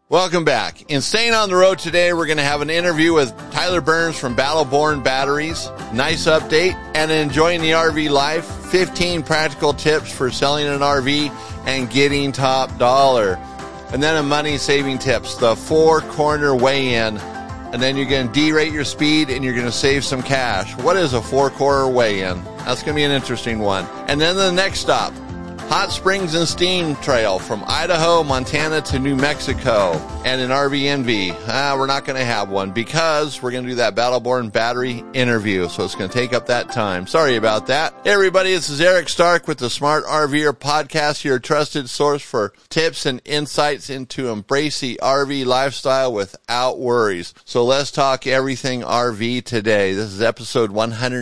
Welcome back. In Staying on the Road today, we're going to have an interview with Tyler Burns from Battleborn Batteries. Nice update. And Enjoying the RV Life, 15 practical tips for selling an RV and getting top dollar. And then a money-saving tips, the four-corner weigh-in. And then you're going to derate your speed and you're going to save some cash. What is a four-corner weigh-in? That's going to be an interesting one. And then the next stop, Hot Springs and Steam Trail from Idaho, Montana to New Mexico, and an RV Envy. We're not going to have one because we're going to do that Battleborn battery interview, so it's going to take up that time. Sorry about that. Hey everybody, this is Eric Stark with the Smart RVer Podcast, your trusted source for tips and insights into embrace the RV lifestyle without worries. So let's talk everything RV today. This is episode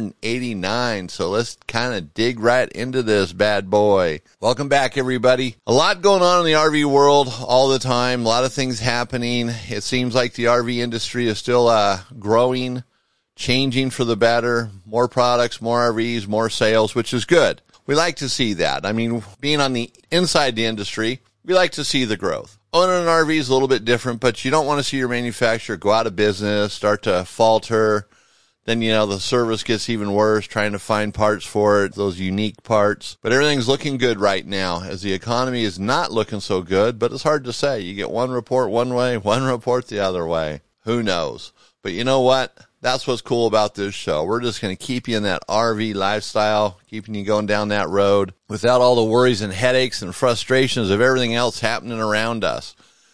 189, so let's kind of dig right into this bad boy. Welcome back, everybody. A lot going on in the RV world all the time. A lot of things happening. It seems like the RV industry is still growing, changing for the better. More products, more RVs, more sales, which is good. We like to see that. I mean, being on the inside the industry, we like to see the growth. Owning an RV is a little bit different, but you don't want to see your manufacturer go out of business, start to falter. Then, the service gets even worse, trying to find parts for it, those unique parts. But everything's looking good right now, as the economy is not looking so good, but it's hard to say. You get one report one way, one report the other way. Who knows? But you know what? That's what's cool about this show. We're just going to keep you in that RV lifestyle, keeping you going down that road without all the worries and headaches and frustrations of everything else happening around us.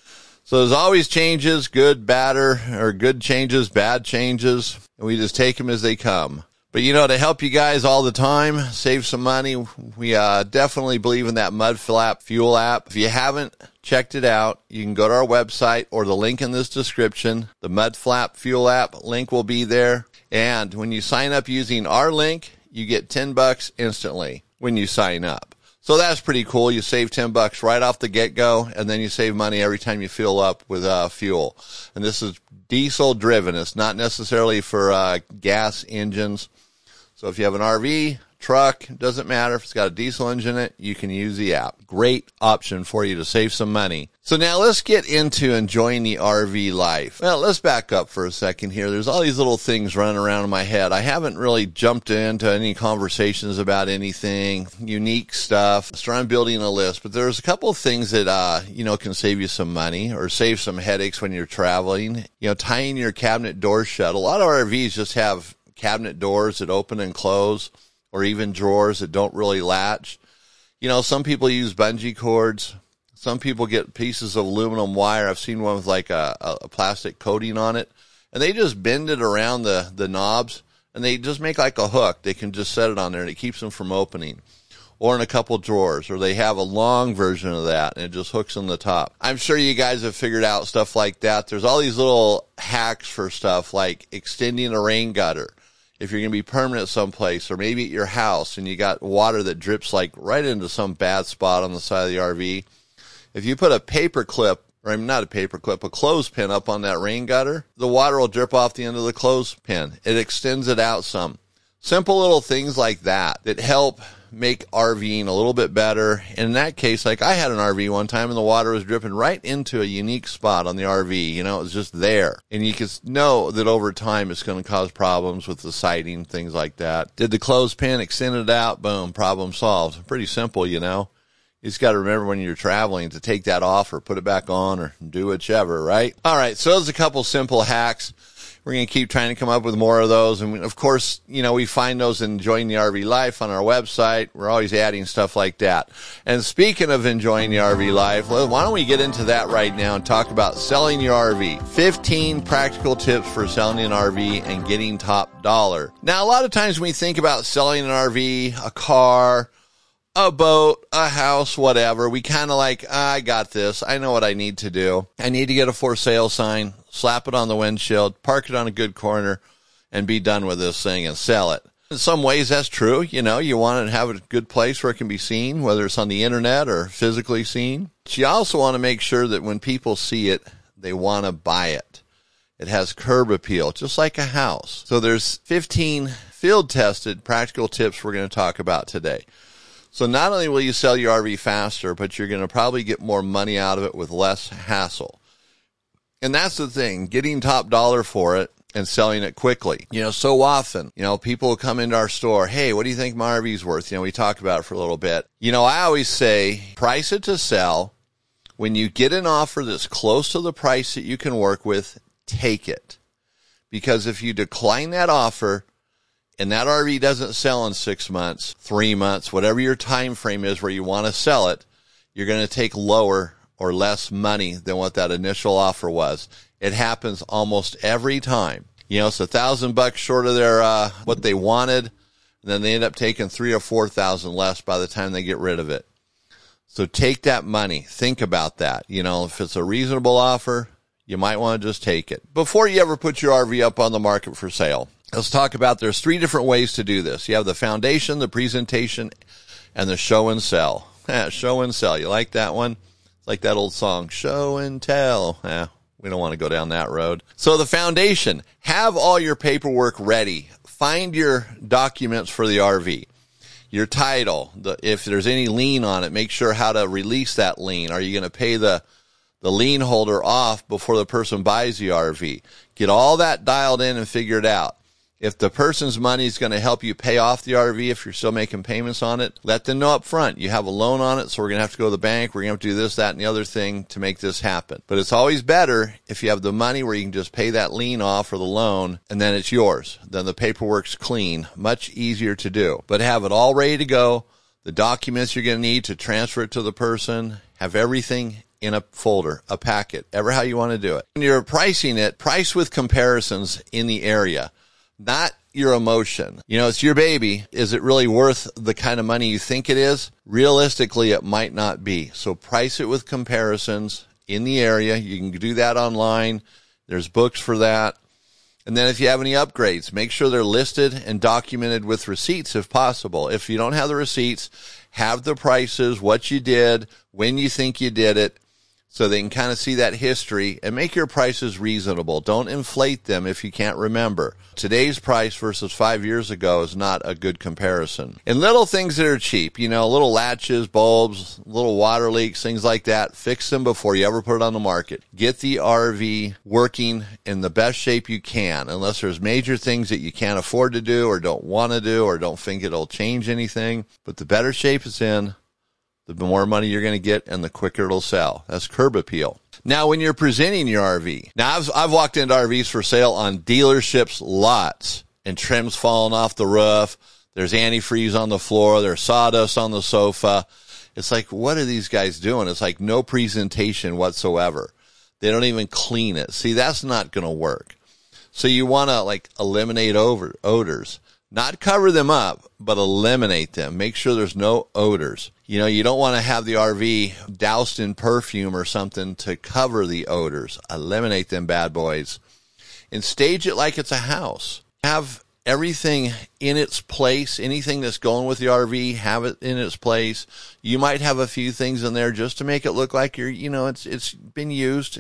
So there's always changes, good, bad, or good changes, bad changes, and we just take them as they come. But to help you guys all the time, save some money, we definitely believe in that Mudflap fuel app. If you haven't checked it out, you can go to our website or the link in this description. The Mudflap fuel app link will be there. And when you sign up using our link, you get $10 instantly when you sign up. So that's pretty cool. You save $10 right off the get-go, and then you save money every time you fill up with fuel. And this is diesel-driven. It's not necessarily for gas engines. So if you have an RV, truck, doesn't matter. If it's got a diesel engine in it, you can use the app. Great option for you to save some money. So now let's get into enjoying the RV life. Well, let's back up for a second here. There's all these little things running around in my head. I haven't really jumped into any conversations about anything, unique stuff. So I'm building a list, but there's a couple of things that, can save you some money or save some headaches when you're traveling. Tying your cabinet doors shut. A lot of RVs just have cabinet doors that open and close, or even drawers that don't really latch. Some people use bungee cords. Some people get pieces of aluminum wire. I've seen one with like a plastic coating on it, and they just bend it around the knobs, and they just make like a hook. They can just set it on there, and it keeps them from opening. Or in a couple drawers, or they have a long version of that, and it just hooks on the top. I'm sure you guys have figured out stuff like that. There's all these little hacks for stuff like extending a rain gutter. If you're going to be permanent someplace, or maybe at your house and you got water that drips like right into some bad spot on the side of the RV, if you put a paper clip, or not a paper clip, a clothespin up on that rain gutter, the water will drip off the end of the clothespin. It extends it out some. Simple little things like that help make RVing a little bit better. And in that case, like I had an RV one time and the water was dripping right into a unique spot on the RV. It was just there. And you can know that over time it's going to cause problems with the siding, things like that. Did the clothespin, extend it out, boom, problem solved. Pretty simple, You just got to remember when you're traveling to take that off or put it back on or do whichever, right? All right, so those are a couple simple hacks. We're going to keep trying to come up with more of those. And of course, we find those in Enjoying the RV Life on our website. We're always adding stuff like that. And speaking of enjoying the RV life, why don't we get into that right now and talk about selling your RV. 15 practical tips for selling an RV and getting top dollar. Now, a lot of times when we think about selling an RV, a car, a boat, a house, whatever, we kind of like, I got this. I know what I need to do. I need to get a for sale sign, slap it on the windshield, park it on a good corner, and be done with this thing and sell it. In some ways, that's true. You want to have a good place where it can be seen, whether it's on the internet or physically seen. But you also want to make sure that when people see it, they want to buy it. It has curb appeal, just like a house. So there's 15 field-tested practical tips we're going to talk about today. So not only will you sell your RV faster, but you're going to probably get more money out of it with less hassle. And that's the thing, getting top dollar for it and selling it quickly. So often, people come into our store, hey, what do you think my RV's worth? We talk about it for a little bit. I always say, price it to sell. When you get an offer that's close to the price that you can work with, take it. Because if you decline that offer and that RV doesn't sell in 6 months, 3 months, whatever your time frame is where you want to sell it, you're going to take lower or less money than what that initial offer was. It happens almost every time. It's $1,000 short of their what they wanted, and then they end up taking $3,000 or $4,000 less by the time they get rid of it. So take that money. Think about that. If it's a reasonable offer, you might want to just take it. Before you ever put your RV up on the market for sale, let's talk about there's 3 different ways to do this. You have the foundation, the presentation, and the show and sell. Show and sell. You like that one? It's like that old song, show and tell. We don't want to go down that road. So the foundation, have all your paperwork ready. Find your documents for the RV. Your title, if there's any lien on it, make sure how to release that lien. Are you going to pay the lien holder off before the person buys the RV? Get all that dialed in and figured out. If the person's money is going to help you pay off the RV, if you're still making payments on it, let them know up front. You have a loan on it, so we're going to have to go to the bank. We're going to have to do this, that, and the other thing to make this happen. But it's always better if you have the money where you can just pay that lien off or the loan, and then it's yours. Then the paperwork's clean. Much easier to do. But have it all ready to go. The documents you're going to need to transfer it to the person. Have everything in a folder, a packet, ever how you want to do it. When you're pricing it, price with comparisons in the area. Not your emotion. It's your baby. Is it really worth the kind of money you think it is? Realistically, it might not be. So price it with comparisons in the area. You can do that online. There's books for that. And then if you have any upgrades, make sure they're listed and documented with receipts if possible. If you don't have the receipts, have the prices, what you did, when you think you did it, so they can kind of see that history and make your prices reasonable. Don't inflate them if you can't remember. Today's price versus 5 years ago is not a good comparison. And little things that are cheap, little latches, bulbs, little water leaks, things like that, fix them before you ever put it on the market. Get the RV working in the best shape you can, unless there's major things that you can't afford to do or don't want to do or don't think it'll change anything. But the better shape it's in, the more money you're going to get and the quicker it'll sell. That's curb appeal. Now, when you're presenting your RV, now I've walked into RVs for sale on dealerships' lots and trim's falling off the roof. There's antifreeze on the floor. There's sawdust on the sofa. It's like, what are these guys doing? It's like no presentation whatsoever. They don't even clean it. See, that's not going to work. So you want to eliminate odors. Not cover them up, but eliminate them. Make sure there's no odors. You don't want to have the RV doused in perfume or something to cover the odors. Eliminate them bad boys. And stage it like it's a house. Have everything in its place. Anything that's going with the RV, have it in its place. You might have a few things in there just to make it look like it's been used,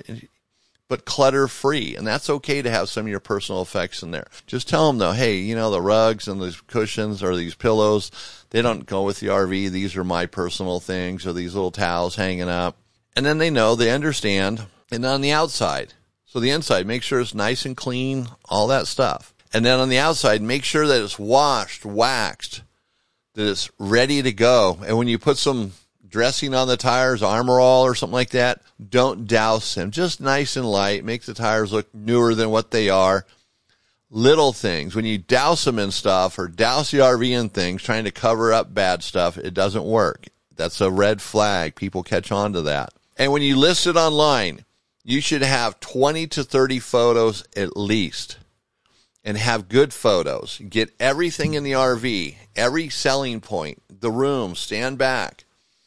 but clutter free. And that's okay to have some of your personal effects in there. Just tell them though, hey, the rugs and the cushions or these pillows, they don't go with the RV. These are my personal things, or these little towels hanging up. And then they know, they understand. And on the outside, so the inside, make sure it's nice and clean, all that stuff. And then on the outside, make sure that it's washed, waxed, that it's ready to go. And when you put some dressing on the tires, Armor All or something like that, don't douse them. Just nice and light. Make the tires look newer than what they are. Little things. When you douse them in stuff or douse the RV in things, trying to cover up bad stuff, it doesn't work. That's a red flag. People catch on to that. And when you list it online, you should have 20 to 30 photos at least. And have good photos. Get everything in the RV, every selling point, the room, stand back.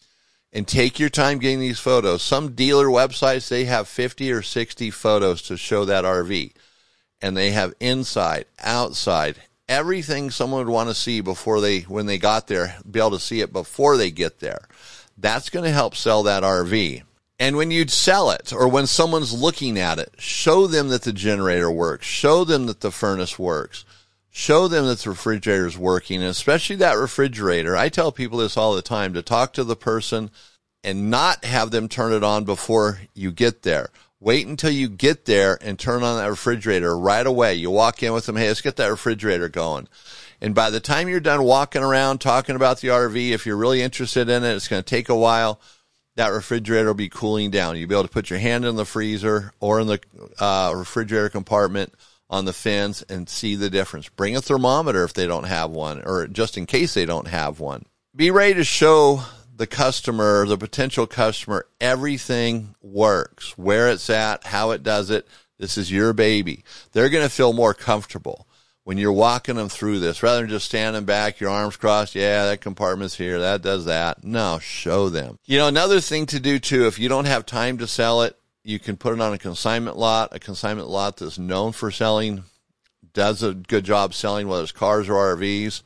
And take your time getting these photos. Some dealer websites, they have 50 or 60 photos to show that RV. And they have inside, outside, everything someone would want to see when they got there, be able to see it before they get there. That's going to help sell that RV. And when you sell it, or when someone's looking at it, show them that the generator works. Show them that the furnace works. Show them that the refrigerator is working, and especially that refrigerator. I tell people this all the time, to talk to the person and not have them turn it on before you get there. Wait until you get there and turn on that refrigerator right away. You walk in with them, hey, let's get that refrigerator going. And by the time you're done walking around talking about the RV, if you're really interested in it, it's going to take a while. That refrigerator will be cooling down. You'll be able to put your hand in the freezer or in the refrigerator compartment on the fins and see the difference. Bring a thermometer if they don't have one, or just in case they don't have one. Be ready to show the customer, the potential customer, everything works, where it's at, how it does it. This is your baby. They're going to feel more comfortable when you're walking them through this, rather than just standing back, your arms crossed. Yeah, that compartment's here. That does that. No, show them. You know, another thing to do too, if you don't have time to sell it, you can put it on a consignment lot that's known for selling, does a good job selling, whether it's cars or RVs.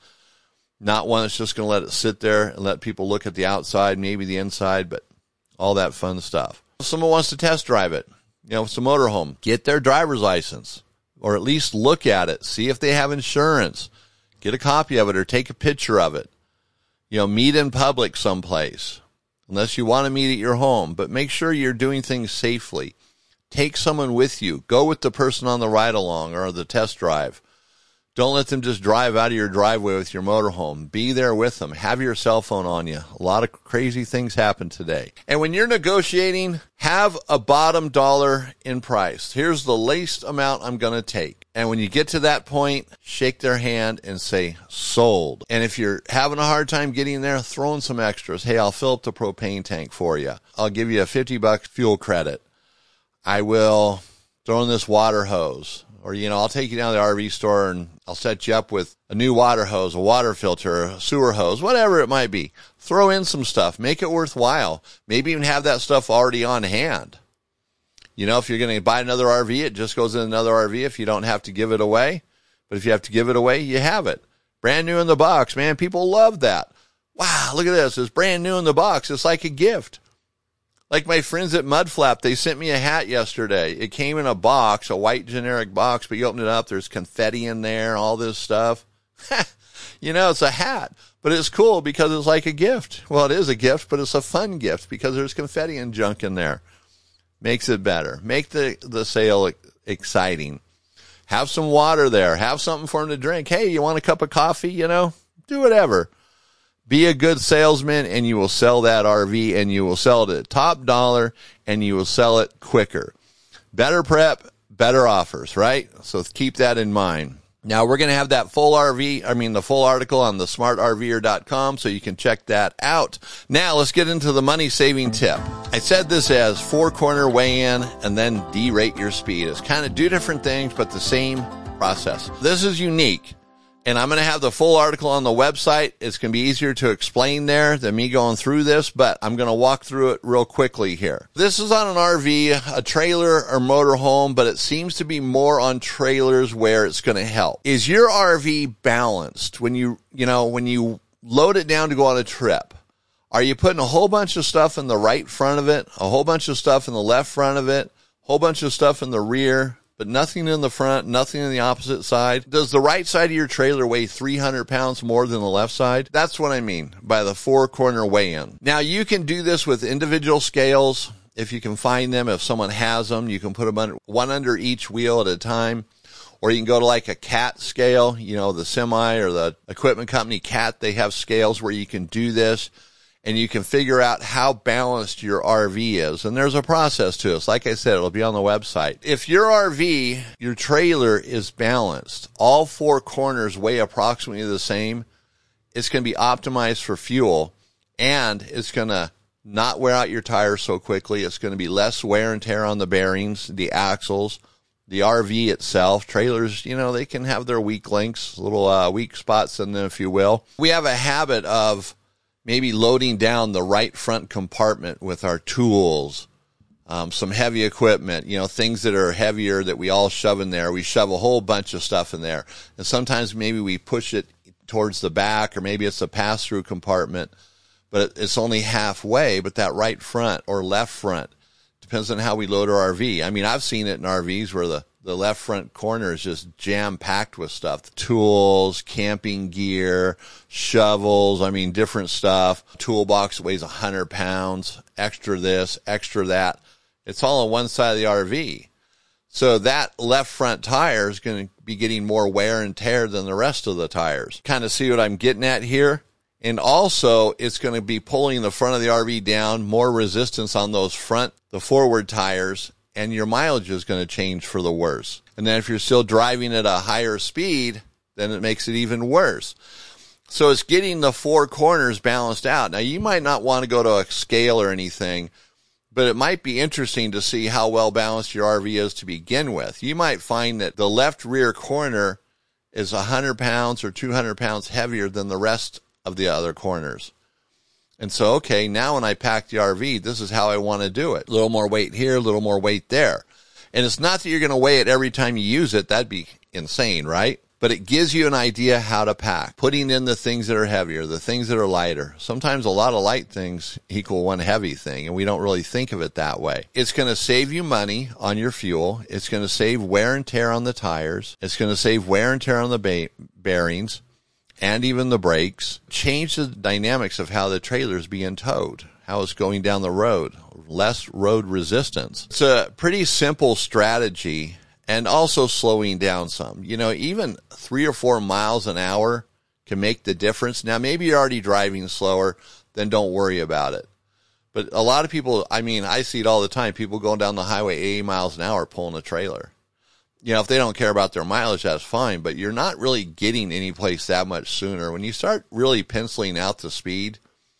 Not one that's just going to let it sit there and let people look at the outside, maybe the inside, but all that fun stuff. If someone wants to test drive it, you know, it's a motorhome, get their driver's license, or at least look at it, see if they have insurance, get a copy of it or take a picture of it. You know, meet in public someplace, unless you want to meet at your home, but make sure you're doing things safely. Take someone with you. Go with the person on the ride along or the test drive. Don't let them just drive out of your driveway with your motorhome. Be there with them. Have your cell phone on you. A lot of crazy things happen today. And when you're negotiating, have a bottom dollar in price. Here's the least amount I'm going to take. And when you get to that point, shake their hand and say, sold. And if you're having a hard time getting there, throw in some extras. Hey, I'll fill up the propane tank for you. I'll give you a $50 fuel credit. I will throw in this water hose. Or, you know, I'll take you down to the RV store and I'll set you up with a new water hose, a water filter, a sewer hose, whatever it might be. Throw in some stuff. Make it worthwhile. Maybe even have that stuff already on hand. You know, if you're going to buy another RV, it just goes in another RV if you don't have to give it away. But if you have to give it away, you have it. Brand new in the box, man. People love that. Wow, look at this. It's brand new in the box. It's like a gift. Like my friends at Mudflap, they sent me a hat yesterday. It came in a box, a white generic box, but you open it up, there's confetti in there, all this stuff. You know, it's a hat, but it's cool because it's like a gift. Well, it is a gift, but it's a fun gift because there's confetti and junk in there. Makes it better. Make the sale exciting. Have some water there. Have something for them to drink. Hey, you want a cup of coffee? You know, do whatever. Be a good salesman and you will sell that RV and you will sell it at top dollar and you will sell it quicker. Better prep, better offers, right? So keep that in mind. Now we're going to have that full the full article on the smartrver.com so you can check that out. Now let's get into the money saving tip. I said this as 4-corner weigh-in and then derate your speed. It's kind of 2 different things, but the same process. This is unique. And I'm going to have the full article on the website. It's going to be easier to explain there than me going through this, but I'm going to walk through it real quickly here. This is on an RV, a trailer or motorhome, but it seems to be more on trailers where it's going to help. Is your RV balanced when you load it down to go on a trip? Are you putting a whole bunch of stuff in the right front of it, a whole bunch of stuff in the left front of it, a whole bunch of stuff in the rear, but nothing in the front, nothing in the opposite side? Does the right side of your trailer weigh 300 pounds more than the left side? That's what I mean by the 4-corner weigh-in. Now, you can do this with individual scales. If you can find them, if someone has them, you can put them one under each wheel at a time. Or you can go to like a CAT scale, you know, the semi or the equipment company CAT, they have scales where you can do this. And you can figure out how balanced your RV is. And there's a process to it. Like I said, it'll be on the website. If your RV, your trailer is balanced, all 4 corners weigh approximately the same, it's going to be optimized for fuel, and it's going to not wear out your tires so quickly. It's going to be less wear and tear on the bearings, the axles, the RV itself. Trailers, you know, they can have their weak links, little weak spots in them, if you will. We have a habit of maybe loading down the right front compartment with our tools, some heavy equipment, you know, things that are heavier that we all shove in there. We shove a whole bunch of stuff in there. And sometimes maybe we push it towards the back, or maybe it's a pass-through compartment, but it's only halfway. But that right front or left front depends on how we load our RV. I mean, I've seen it in RVs where the left front corner is just jam-packed with stuff. Tools, camping gear, shovels, different stuff. Toolbox weighs 100 pounds, extra this, extra that. It's all on one side of the RV. So that left front tire is going to be getting more wear and tear than the rest of the tires. Kind of see what I'm getting at here? And also, it's going to be pulling the front of the RV down, more resistance on those the forward tires, and your mileage is going to change for the worse. And then if you're still driving at a higher speed, then it makes it even worse. So it's getting the four corners balanced out. Now, you might not want to go to a scale or anything, but it might be interesting to see how well balanced your RV is to begin with. You might find that the left rear corner is 100 pounds or 200 pounds heavier than the rest of the other corners. And so, okay, now when I pack the RV, this is how I want to do it. A little more weight here, a little more weight there. And it's not that you're going to weigh it every time you use it. That'd be insane, right? But it gives you an idea how to pack, putting in the things that are heavier, the things that are lighter. Sometimes a lot of light things equal one heavy thing, and we don't really think of it that way. It's going to save you money on your fuel. It's going to save wear and tear on the tires. It's going to save wear and tear on the bearings and even the brakes. Change the dynamics of how the trailer is being towed, how it's going down the road, less road resistance. It's a pretty simple strategy. And also slowing down some. You know, even 3 or 4 miles an hour can make the difference. Now, maybe you're already driving slower, then don't worry about it. But a lot of people, I mean, I see it all the time. People going down the highway 80 miles an hour pulling a trailer. You know, if they don't care about their mileage, that's fine. But you're not really getting any place that much sooner. When you start really penciling out the speed,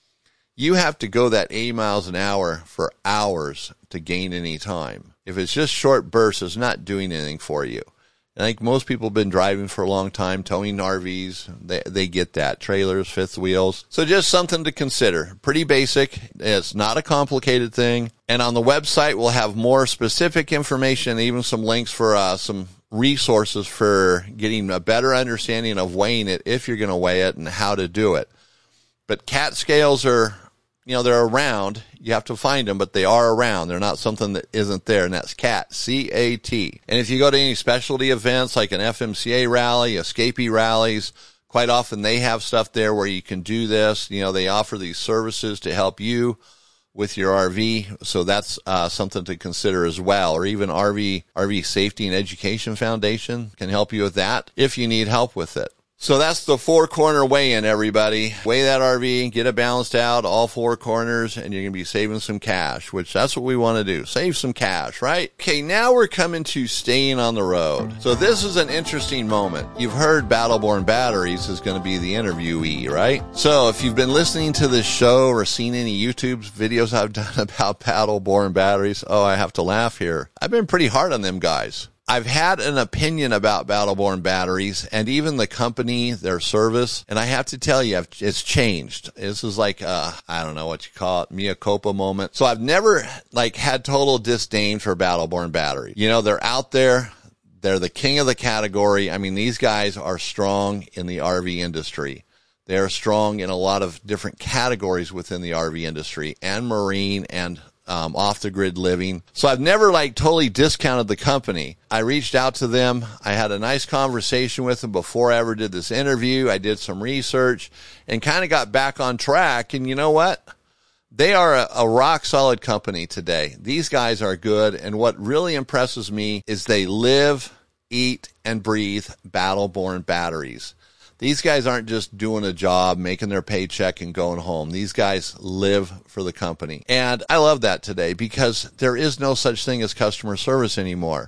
you have to go that 80 miles an hour for hours to gain any time. If it's just short bursts, it's not doing anything for you. I think most people have been driving for a long time, towing RVs. They get that. Trailers, fifth wheels. So just something to consider. Pretty basic. It's not a complicated thing. And on the website, we'll have more specific information, even some links for some resources for getting a better understanding of weighing it if you're going to weigh it and how to do it. But CAT scales are, you know, they're around. You have to find them, but they are around. They're not something that isn't there, and that's CAT, C-A-T. And if you go to any specialty events like an FMCA rally, Escapee rallies, quite often they have stuff there where you can do this. You know, they offer these services to help you with your RV, so that's something to consider as well. Or even RV Safety and Education Foundation can help you with that if you need help with it. So that's the 4-corner weigh-in, everybody. Weigh that RV, get it balanced out, all 4 corners, and you're going to be saving some cash, which that's what we want to do. Save some cash, right? Okay, now we're coming to staying on the road. So this is an interesting moment. You've heard Battle Born Batteries is going to be the interviewee, right? So if you've been listening to this show or seen any YouTube videos I've done about Battle Born Batteries, oh, I have to laugh here. I've been pretty hard on them guys. I've had an opinion about Battle Born Batteries and even the company, their service, and I have to tell you, it's changed. This is like, I don't know what you call it, mea culpa moment. So I've never, had total disdain for Battle Born Battery. You know, they're out there. They're the king of the category. I mean, these guys are strong in the RV industry. They are strong in a lot of different categories within the RV industry and marine and off-the-grid living. So I've never totally discounted the company. I reached out to them. I had a nice conversation with them before I ever did this interview. I did some research and kind of got back on track. And you know what? They are a rock-solid company today. These guys are good. And what really impresses me is they live, eat, and breathe Battle Born Batteries. These guys aren't just doing a job, making their paycheck and going home. These guys live for the company. And I love that today because there is no such thing as customer service anymore.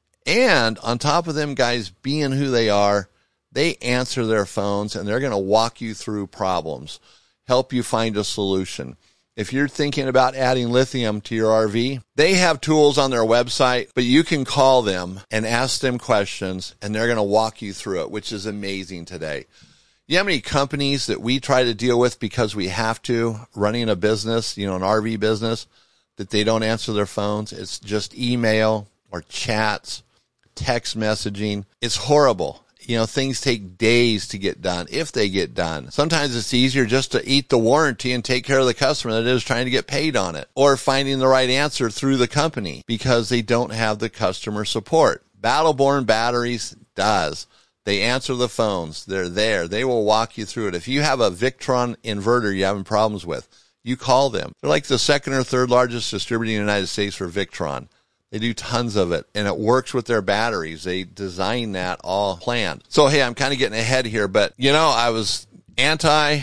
And on top of them guys being who they are, they answer their phones and they're going to walk you through problems, help you find a solution. If you're thinking about adding lithium to your RV, they have tools on their website, but you can call them and ask them questions, and they're going to walk you through it, which is amazing today. You know how many companies that we try to deal with because we have to, running a business, an RV business, that they don't answer their phones? It's just email or chats, text messaging. It's horrible. Things take days to get done, if they get done. Sometimes it's easier just to eat the warranty and take care of the customer than it is trying to get paid on it or finding the right answer through the company because they don't have the customer support. Battle Born Batteries does. They answer the phones. They're there. They will walk you through it. If you have a Victron inverter you're having problems with, you call them. They're like the second or third largest distributor in the United States for Victron. They do tons of it, and it works with their batteries. They design that all planned. So, hey, I'm kind of getting ahead here, but, I was anti.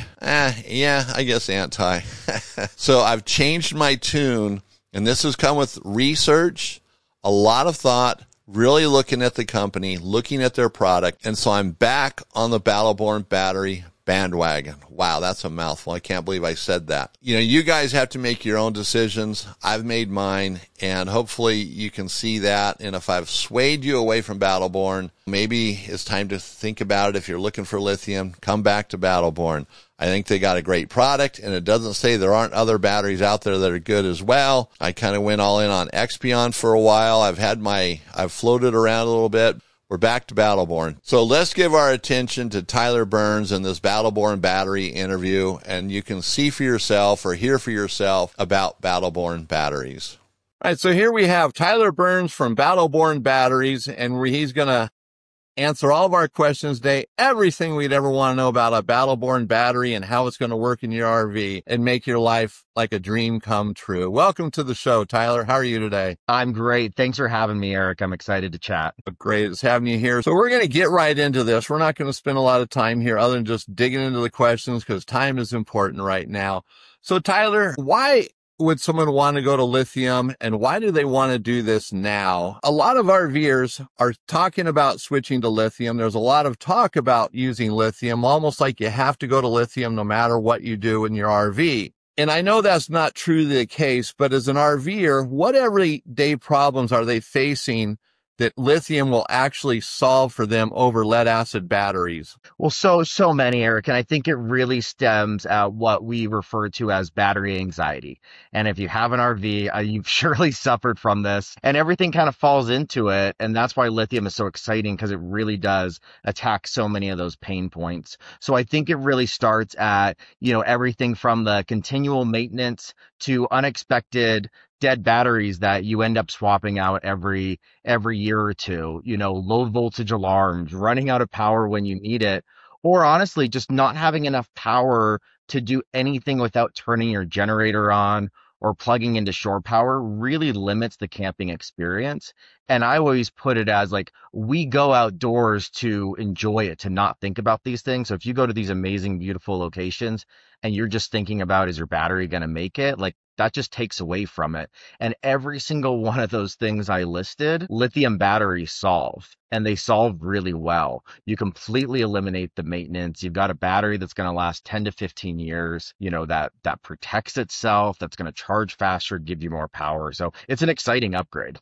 So I've changed my tune, and this has come with research, a lot of thought, really looking at the company, looking at their product, and so I'm back on the Battle Born battery bandwagon. Wow, that's a mouthful. I can't believe I said that. You guys have to make your own decisions. I've made mine, and hopefully you can see that. And if I've swayed you away from Battle Born, maybe it's time to think about it. If you're looking for lithium, come back to Battle Born. I think they got a great product, and it doesn't say there aren't other batteries out there that are good as well. I kind of went all in on Expion for a while. I've floated around a little bit. We're back to Battle Born. So let's give our attention to Tyler Burns in this Battle Born battery interview, and you can see for yourself or hear for yourself about Battle Born batteries. All right, so here we have Tyler Burns from Battle Born Batteries, and he's going to answer all of our questions today, everything we'd ever want to know about a Battle Born battery and how it's going to work in your RV and make your life like a dream come true. Welcome to the show, Tyler. How are you today? I'm great. Thanks for having me, Eric. I'm excited to chat. Great. It's having you here. So we're going to get right into this. We're not going to spend a lot of time here other than just digging into the questions because time is important right now. So Tyler, why would someone want to go to lithium, and why do they want to do this now? A lot of RVers are talking about switching to lithium. There's a lot of talk about using lithium, almost like you have to go to lithium no matter what you do in your RV. And I know that's not truly the case, but as an RVer, what everyday problems are they facing that lithium will actually solve for them over lead acid batteries? Well, so many, Eric, and I think it really stems at what we refer to as battery anxiety. And if you have an RV, you've surely suffered from this, and everything kind of falls into it. And that's why lithium is so exciting, because it really does attack so many of those pain points. So I think it really starts at, everything from the continual maintenance to unexpected dead batteries that you end up swapping out every year or two, low voltage alarms, running out of power when you need it, or honestly, just not having enough power to do anything without turning your generator on or plugging into shore power really limits the camping experience. And I always put it as like, we go outdoors to enjoy it, to not think about these things. So if you go to these amazing, beautiful locations and you're just thinking about, is your battery going to make it? Like, that just takes away from it. And every single one of those things I listed, lithium batteries solve, and they solve really well. You completely eliminate the maintenance. You've got a battery that's going to last 10 to 15 years, that protects itself, that's going to charge faster, give you more power. So it's an exciting upgrade.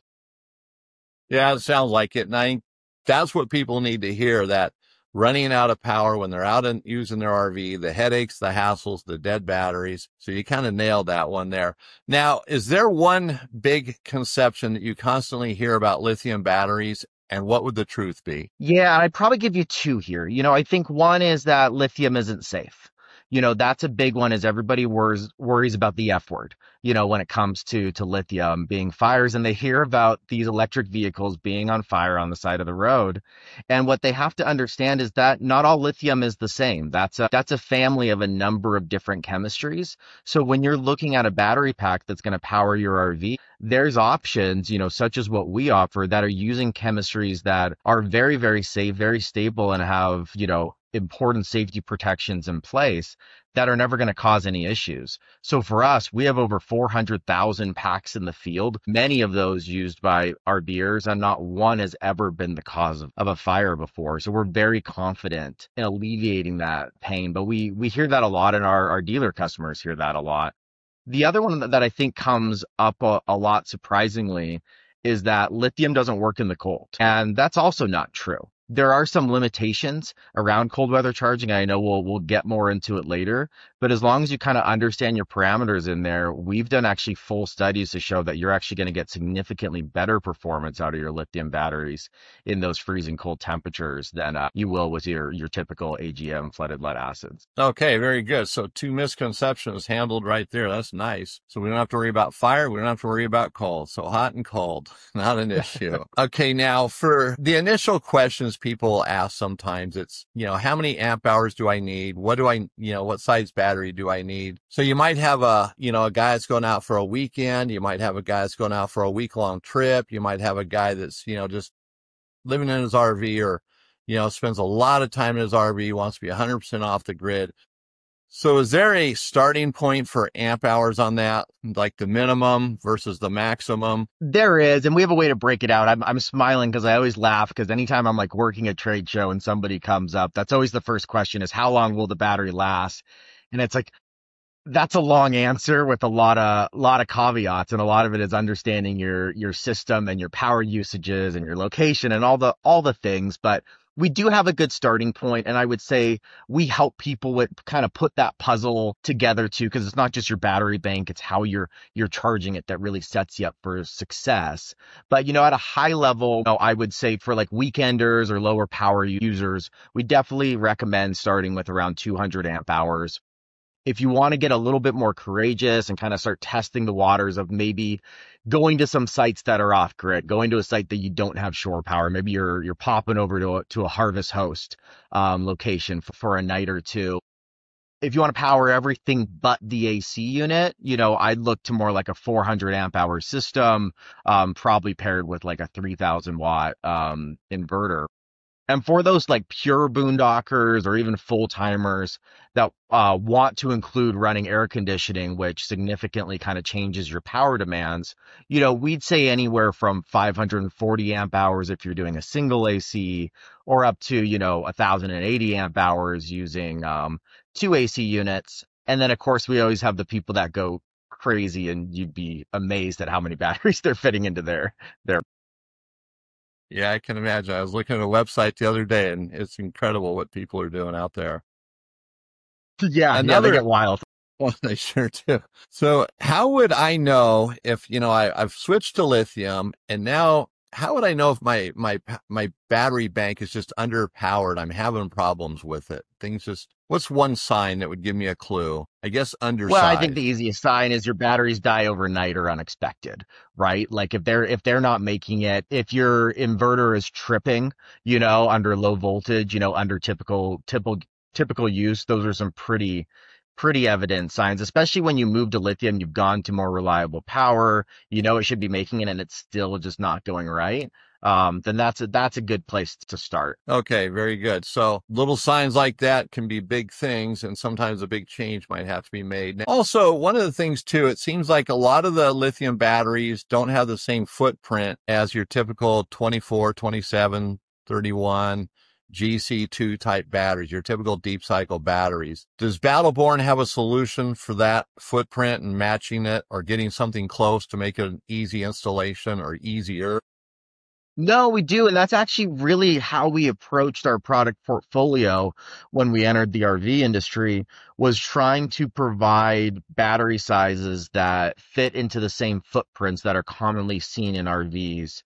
Yeah, it sounds like it. And that's what people need to hear, that running out of power when they're out and using their RV, the headaches, the hassles, the dead batteries. So you kind of nailed that one there. Now, is there one big conception that you constantly hear about lithium batteries, and what would the truth be? Yeah, I'd probably give you two here. I think one is that lithium isn't safe. That's a big one, is everybody worries about the F word, when it comes to lithium being fires, and they hear about these electric vehicles being on fire on the side of the road. And what they have to understand is that not all lithium is the same. That's a family of a number of different chemistries. So when you're looking at a battery pack that's going to power your RV, there's options, such as what we offer, that are using chemistries that are very, very safe, very stable, and have, important safety protections in place that are never going to cause any issues. So for us, we have over 400,000 packs in the field, many of those used by RVers, and not one has ever been the cause of a fire before. So we're very confident in alleviating that pain. But we hear that a lot, and our dealer customers hear that a lot. The other one that I think comes up a lot, surprisingly, is that lithium doesn't work in the cold. And that's also not true. There are some limitations around cold weather charging. I know we'll get more into it later, but as long as you kind of understand your parameters in there, we've done actually full studies to show that you're actually going to get significantly better performance out of your lithium batteries in those freezing cold temperatures than you will with your typical AGM flooded lead acids. Okay, very good. So two misconceptions handled right there. That's nice. So we don't have to worry about fire. We don't have to worry about cold. So hot and cold, not an issue. Okay, now for the initial questions people ask sometimes, it's, how many amp hours do I need? What size battery battery do I need? So you might have a guy that's going out for a weekend. You might have a guy that's going out for a week-long trip. You might have a guy that's, just living in his RV or, spends a lot of time in his RV, wants to be 100% off the grid. So is there a starting point for amp hours on that, like the minimum versus the maximum? There is, and we have a way to break it out. I'm smiling because I always laugh because anytime I'm like working a trade show and somebody comes up, that's always the first question is how long will the battery last? And it's like, that's a long answer with a lot of caveats, and a lot of it is understanding your system and your power usages and your location and all the things. But we do have a good starting point, and I would say we help people with kind of put that puzzle together too, because it's not just your battery bank, it's how you're charging it that really sets you up for success. But at a high level, I would say for like weekenders or lower power users, we definitely recommend starting with around 200 amp hours. If you want to get a little bit more courageous and kind of start testing the waters of maybe going to some sites that are off grid, going to a site that you don't have shore power, maybe you're popping over to a Harvest Host location for a night or two. If you want to power everything but the AC unit, I'd look to more like a 400 amp hour system, probably paired with like a 3000 watt inverter. And for those like pure boondockers or even full timers that want to include running air conditioning, which significantly kind of changes your power demands, we'd say anywhere from 540 amp hours if you're doing a single AC, or up to 1080 amp hours using two AC units. And then of course we always have the people that go crazy, and you'd be amazed at how many batteries they're fitting into their. Yeah, I can imagine. I was looking at a website the other day, and it's incredible what people are doing out there. Yeah, they get wild. Well, they sure do. So how would I know if, I've switched to lithium, and now how would I know if my battery bank is just underpowered? I'm having problems with it. What's one sign that would give me a clue? I guess undersized. Well, I think the easiest sign is your batteries die overnight or unexpected, right? Like if they're not making it, if your inverter is tripping, under low voltage, under typical use, those are some pretty evident signs, especially when you move to lithium, you've gone to more reliable power, it should be making it and it's still just not going right. Then that's a good place to start. Okay, very good. So little signs like that can be big things, and sometimes a big change might have to be made. Also, one of the things too, it seems like a lot of the lithium batteries don't have the same footprint as your typical 24, 27, 31 GC2 type batteries, your typical deep cycle batteries. Does Battle Born have a solution for that footprint and matching it, or getting something close to make it an easy installation or easier? No, we do. And that's actually really how we approached our product portfolio when we entered the RV industry, was trying to provide battery sizes that fit into the same footprints that are commonly seen in RVs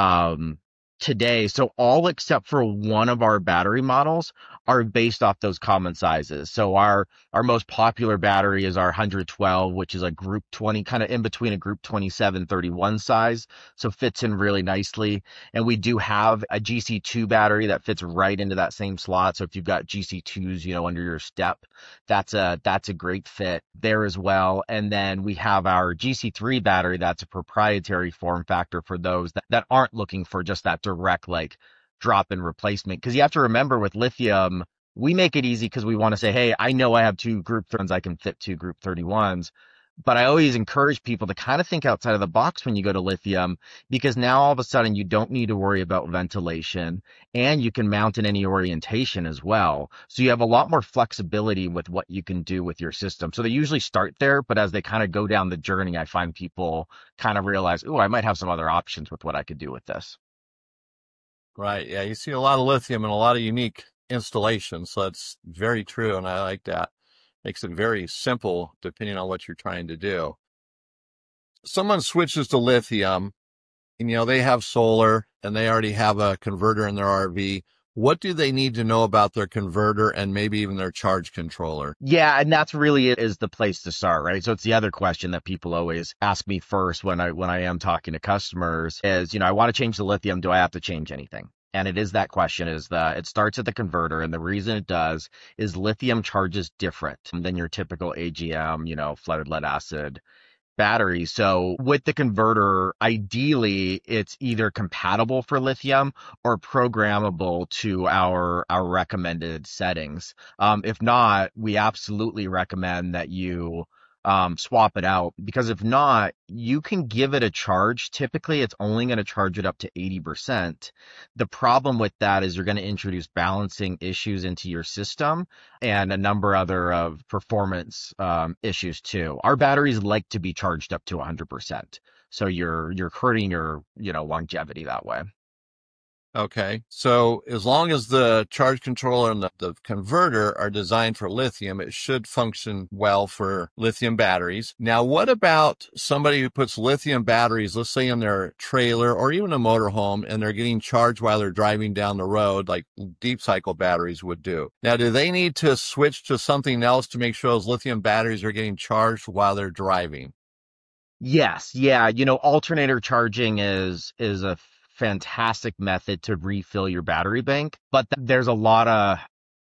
today. So all except for one of our battery models are based off those common sizes. So our most popular battery is our 112, which is a group 20, kind of in between a group 27, 31 size. So fits in really nicely. And we do have a GC2 battery that fits right into that same slot. So if you've got GC2s, under your step, that's a great fit there as well. And then we have our GC3 battery that's a proprietary form factor for those that aren't looking for just that direct like drop-in replacement. Because you have to remember with lithium, we make it easy because we want to say, hey, I know I have two group 31s, I can fit two group 31s. But I always encourage people to kind of think outside of the box when you go to lithium, because now all of a sudden you don't need to worry about ventilation, and you can mount in any orientation as well. So you have a lot more flexibility with what you can do with your system. So they usually start there, but as they kind of go down the journey, I find people kind of realize, oh, I might have some other options with what I could do with this. Right. Yeah. You see a lot of lithium and a lot of unique installations. So that's very true. And I like that. Makes it very simple depending on what you're trying to do. Someone switches to lithium and, they have solar and they already have a converter in their RV. What do they need to know about their converter and maybe even their charge controller? Yeah, and that's really is the place to start, right? So it's the other question that people always ask me first when I am talking to customers is, I want to change the lithium. Do I have to change anything? And it is that question is that it starts at the converter. And the reason it does is lithium charges different than your typical AGM, flooded lead acid battery. So with the converter, ideally it's either compatible for lithium or programmable to our recommended settings. If not, we absolutely recommend that you swap it out, because if not, you can give it a charge. Typically, it's only going to charge it up to 80%. The problem with that is you're going to introduce balancing issues into your system and a number other of performance issues too. Our batteries like to be charged up to 100%. So you're hurting your, longevity that way. Okay. So as long as the charge controller and the converter are designed for lithium, it should function well for lithium batteries. Now, what about somebody who puts lithium batteries, let's say in their trailer or even a motorhome, and they're getting charged while they're driving down the road, like deep cycle batteries would do? Now, do they need to switch to something else to make sure those lithium batteries are getting charged while they're driving? Yes, yeah, alternator charging is a fantastic method to refill your battery bank, but there's a lot of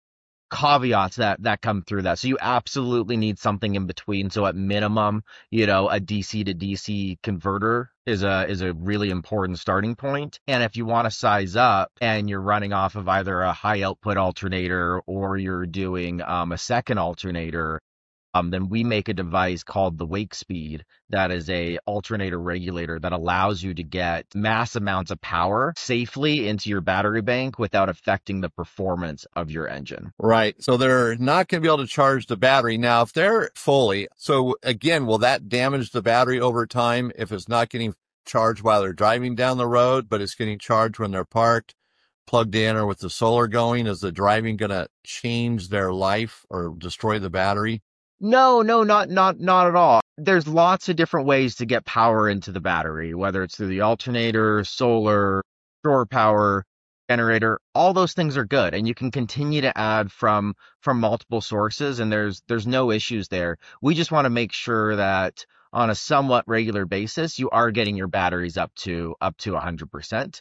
caveats that come through that. So you absolutely need something in between. So at minimum, a DC to DC converter is a really important starting point. And if you want to size up and you're running off of either a high output alternator or you're doing a second alternator, then we make a device called the Wakespeed that is a alternator regulator that allows you to get mass amounts of power safely into your battery bank without affecting the performance of your engine. Right. So they're not going to be able to charge the battery. Now, if they're fully, so again, will that damage the battery over time if it's not getting charged while they're driving down the road, but it's getting charged when they're parked, plugged in, or with the solar going? Is the driving going to change their life or destroy the battery? No, not at all. There's lots of different ways to get power into the battery, whether it's through the alternator, solar, shore power, generator. All those things are good, and you can continue to add from multiple sources, and there's no issues there. We just want to make sure that on a somewhat regular basis, you are getting your batteries up to 100%,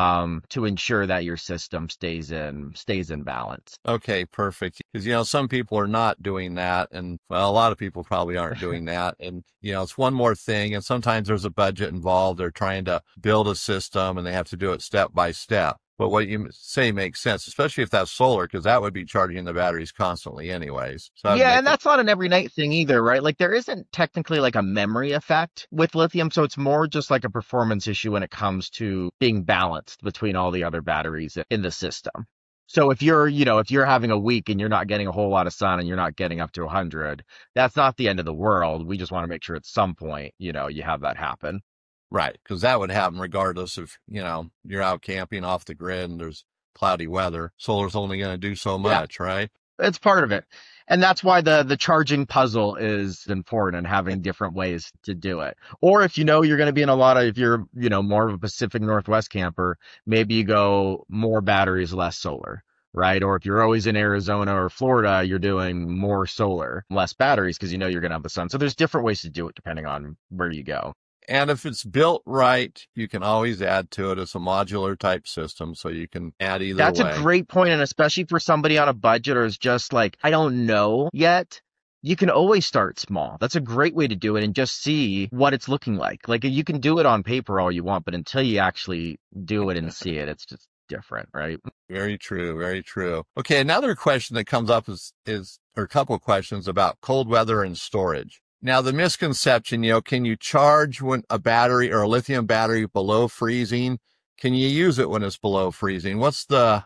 to ensure that your system stays in balance. Okay, perfect. Because, some people are not doing that. And well, a lot of people probably aren't doing that. And, it's one more thing. And sometimes there's a budget involved. They're trying to build a system and they have to do it step by step. But what you say makes sense, especially if that's solar, because that would be charging the batteries constantly anyways. So Yeah, and that's not an every night thing either, right? Like there isn't technically like a memory effect with lithium, so it's more just like a performance issue when it comes to being balanced between all the other batteries in the system. So if you're having a week and you're not getting a whole lot of sun and you're not getting up to 100, that's not the end of the world. We just want to make sure at some point, you have that happen. Right, because that would happen regardless if, you're out camping off the grid and there's cloudy weather. Solar's only going to do so much, right? It's part of it. And that's why the charging puzzle is important and having different ways to do it. Or if you're going to be in if you're, more of a Pacific Northwest camper, maybe you go more batteries, less solar, right? Or if you're always in Arizona or Florida, you're doing more solar, less batteries because you're going to have the sun. So there's different ways to do it depending on where you go. And if it's built right, you can always add to it as a modular type system. So you can add either That's way. a great point, and especially for somebody on a budget or is just like, I don't know yet, you can always start small. That's a great way to do it and just see what it's looking like. Like you can do it on paper all you want, but until you actually do it and see it, it's just different, right? Very true. Very true. Okay. Another question that comes up or a couple of questions about cold weather and storage. Now, the misconception, can you charge when a battery or a lithium battery below freezing? Can you use it when it's below freezing? What's the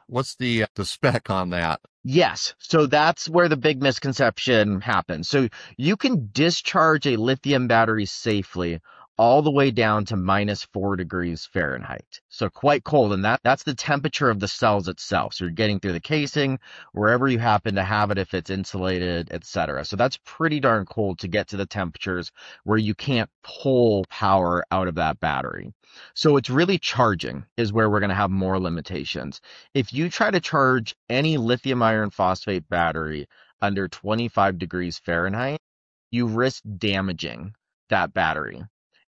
spec on that? Yes. So that's where the big misconception happens. So you can discharge a lithium battery safely all the way down to -4 degrees Fahrenheit. So quite cold. And that's the temperature of the cells itself. So you're getting through the casing, wherever you happen to have it, if it's insulated, etc. So that's pretty darn cold to get to the temperatures where you can't pull power out of that battery. So it's really charging is where we're going to have more limitations. If you try to charge any lithium iron phosphate battery under 25 degrees Fahrenheit, you risk damaging that battery.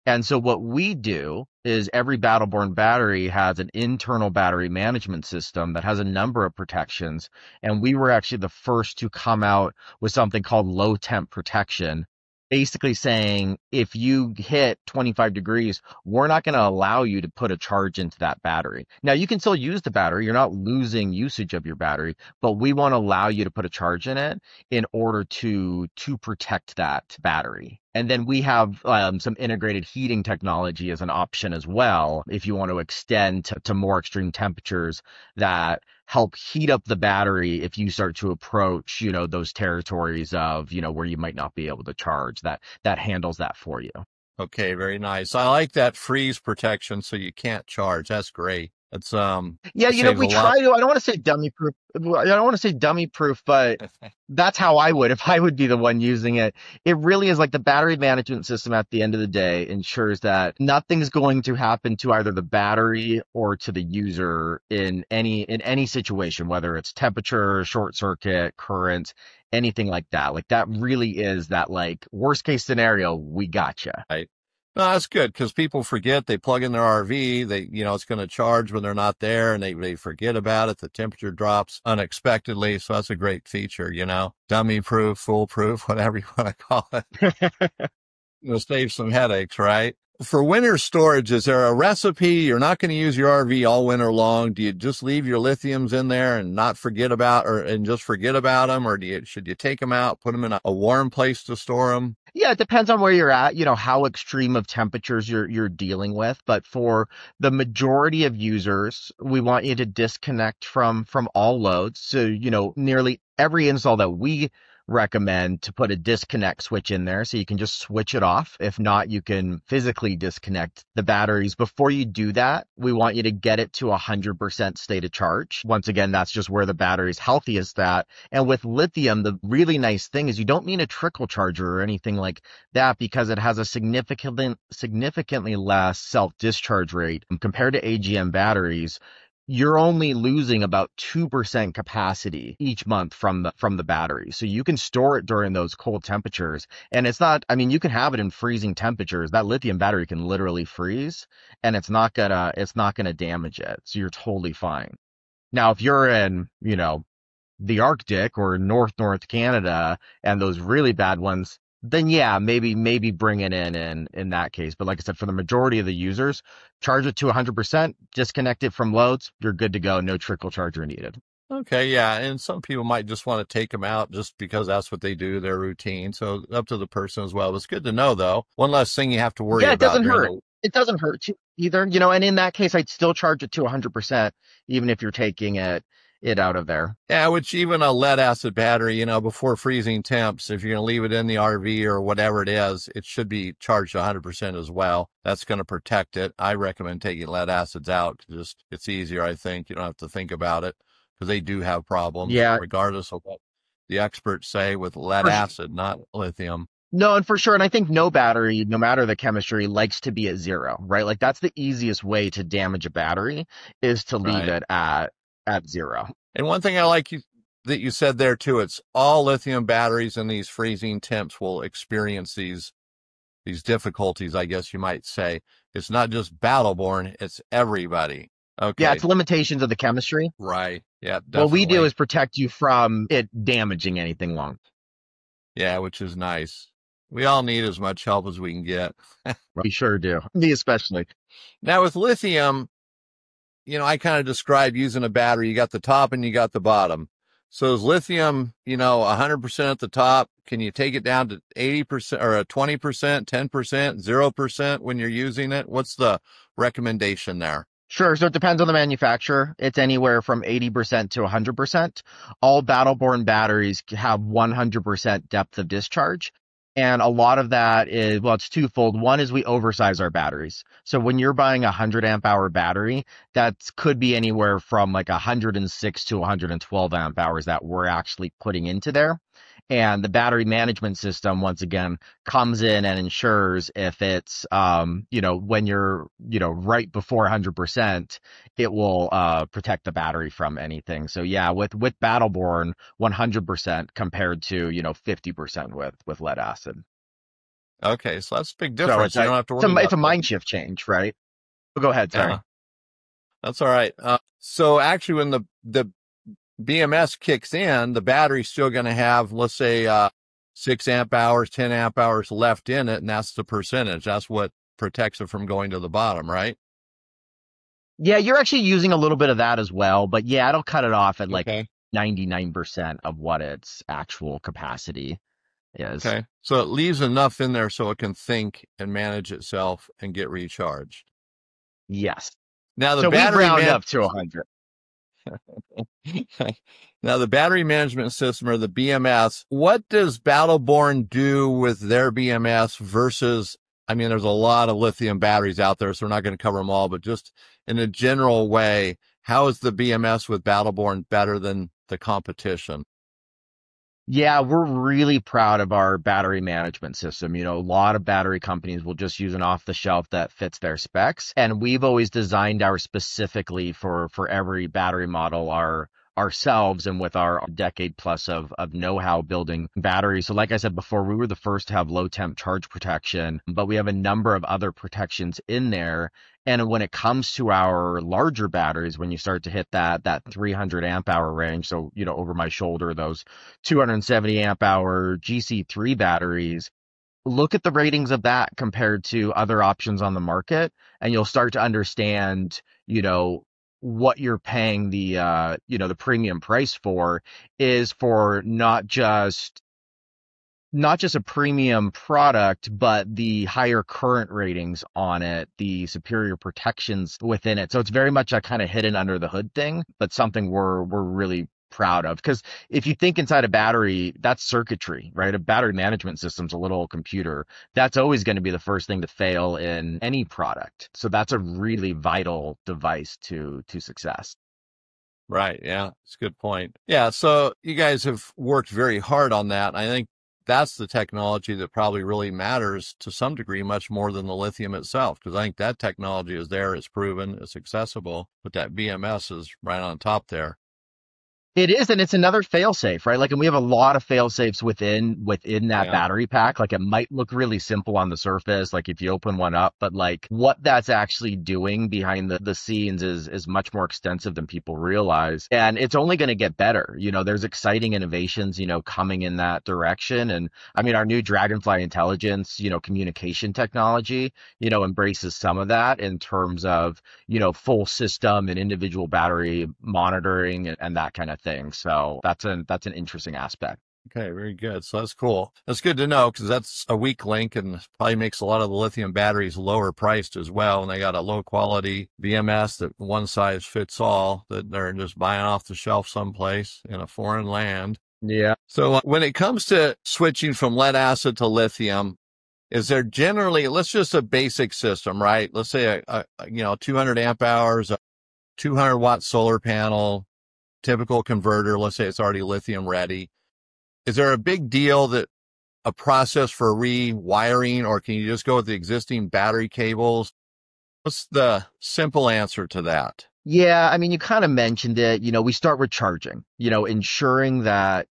And so what we do is every Battleborn battery has an internal battery management system that has a number of protections. And we were actually the first to come out with something called low temp protection, basically saying if you hit 25 degrees, we're not going to allow you to put a charge into that battery. Now you can still use the battery. You're not losing usage of your battery, but we won't allow you to put a charge in it in order to protect that battery. And then we have some integrated heating technology as an option as well, if you want to extend to more extreme temperatures that help heat up the battery if you start to approach, those territories of, where you might not be able to charge. That handles that for you. Okay, very nice. I like that freeze protection so you can't charge. That's great. It's Yeah, saves a we lot. try to. I don't want to say dummy proof. I don't want to say dummy proof, but that's how I would if I would be the one using it. It really is like the battery management system at the end of the day ensures that nothing's going to happen to either the battery or to the user in any situation, whether it's temperature, short circuit, current, anything like that. Like that really is that like worst case scenario, we gotcha. Right. No, that's good because people forget they plug in their RV, it's going to charge when they're not there and they forget about it. The temperature drops unexpectedly. So that's a great feature, dummy proof, foolproof, whatever you want to call it. It'll save some headaches, right? For winter storage, is there a recipe? You're not going to use your RV all winter long. Do you just leave your lithiums in there and not forget about, and just forget about them? Or should you take them out, put them in a warm place to store them? Yeah, it depends on where you're at, how extreme of temperatures you're dealing with. But for the majority of users, we want you to disconnect from all loads. So, nearly every install that we recommend to put a disconnect switch in there so you can just switch it off. If not, you can physically disconnect the batteries. Before you do that, we want you to get it to 100% state of charge. Once again, that's just where the battery's healthiest at. And with lithium, the really nice thing is you don't need a trickle charger or anything like that because it has a significantly less self-discharge rate compared to AGM batteries. You're only losing about 2% capacity each month from the battery. So you can store it during those cold temperatures. And it's not, I mean, you can have it in freezing temperatures. That lithium battery can literally freeze and it's not gonna damage it. So you're totally fine. Now, if you're in, the Arctic or North Canada and those really bad ones, then yeah, maybe bring it in that case. But like I said, for the majority of the users, charge it to 100%, disconnect it from loads, you're good to go. No trickle charger needed. Okay, yeah, and some people might just want to take them out just because that's what they do, their routine. So up to the person as well. It's good to know though. One less thing you have to worry Yeah, it about doesn't during hurt. the It doesn't hurt you either, and in that case, I'd still charge it to 100%, even if you're taking it out of there. yeah, which even a lead acid battery, before freezing temps, if you're going to leave it in the RV or whatever it is, it should be charged 100% as well. That's going to protect it. I recommend taking lead acids out. Just it's easier, I think. You don't have to think about it because they do have problems, Yeah, regardless of what the experts say with lead for acid, not lithium. No, and for sure. And I think no battery, no matter the chemistry, likes to be at zero, right? Like that's the easiest way to damage a battery is to leave Right. it at zero. And one thing I like that you said there too, it's all lithium batteries in these freezing temps will experience these difficulties, I guess you might say. It's not just Battleborn, it's everybody. Yeah, Okay. it's limitations of the chemistry. Right. Yeah, What we do definitely. is protect you from it damaging anything long. Yeah, which is nice. We all need as much help as we can get. We sure do. Me especially. Now with lithium, I kind of describe using a battery. You got the top and you got the bottom. So is lithium, 100% at the top? Can you take it down to 80% or a 20%, 10%, 0% when you're using it? What's the recommendation there? Sure. So it depends on the manufacturer. It's anywhere from 80% to 100%. All Battleborn batteries have 100% depth of discharge. And a lot of that is, well, it's twofold. One is we oversize our batteries. So when you're buying a 100 amp hour battery, that could be anywhere from like 106 to 112 amp hours that we're actually putting into there. And the battery management system, once again, comes in and ensures if it's, when you're, right before 100%, it will, protect the battery from anything. So yeah, with Battleborn, 100% compared to, 50% with lead acid. Okay, so that's a big So difference. You don't have to worry it's about a that. mind shift change, right? But go ahead. Yeah, Sorry. that's all right. So actually, when the BMS kicks in, the battery's still going to have, let's say, 6 amp hours, 10 amp hours left in it, and that's the percentage. That's what protects it from going to the bottom, right? Yeah, you're actually using a little bit of that as well, but yeah, it'll cut it off at like Okay. 99% of what its actual capacity is. Okay. So it leaves enough in there so it can think and manage itself and get recharged. Yes. Now the So we've battery round man up to 100. Now the battery management system, or the BMS, what does Battleborn do with their BMS versus, I mean, there's a lot of lithium batteries out there, so we're not going to cover them all, but just in a general way, how is the BMS with Battleborn better than the competition? Yeah, we're really proud of our battery management system. A lot of battery companies will just use an off the shelf that fits their specs. And we've always designed ours specifically for every battery model, ourselves, and with our decade plus of know-how building batteries. So like I said before, we were the first to have low temp charge protection, but we have a number of other protections in there. And when it comes to our larger batteries, when you start to hit that 300 amp hour range, so, over my shoulder, those 270 amp hour GC3 batteries, look at the ratings of that compared to other options on the market, and you'll start to understand, what you're paying the premium price for is for not just a premium product, but the higher current ratings on it, the superior protections within it. So it's very much a kind of hidden under the hood thing, but something we're really proud of. Because if you think inside a battery, that's circuitry, right? A battery management system's a little computer. That's always going to be the first thing to fail in any product. So that's a really vital device to success. Right. Yeah. It's a good point. Yeah. So you guys have worked very hard on that. I think that's the technology that probably really matters to some degree, much more than the lithium itself, because I think that technology is there, it's proven, it's accessible, but that BMS is right on top there. It is, and it's another fail-safe, right? Like, and we have a lot of fail-safes within that Yeah. battery pack. Like, it might look really simple on the surface, like if you open one up, but like what that's actually doing behind the scenes is much more extensive than people realize. And it's only going to get better. There's exciting innovations, coming in that direction. And I mean, our new Dragonfly Intelligence, communication technology, embraces some of that in terms of, full system and individual battery monitoring and that kind of thing. So that's an interesting aspect. Okay, very good. So that's cool. That's good to know, because that's a weak link and probably makes a lot of the lithium batteries lower priced as well. And they got a low quality BMS that one size fits all that they're just buying off the shelf someplace in a foreign land. Yeah. So when it comes to switching from lead acid to lithium, is there generally, let's just a basic system, right? Let's say a 200 amp hours, a 200 watt solar panel, typical converter. Let's say it's already lithium ready. Is there a big deal that a process for rewiring, or can you just go with the existing battery cables? What's the simple answer to that? Yeah, I mean, you kind of mentioned it. We start with charging, ensuring that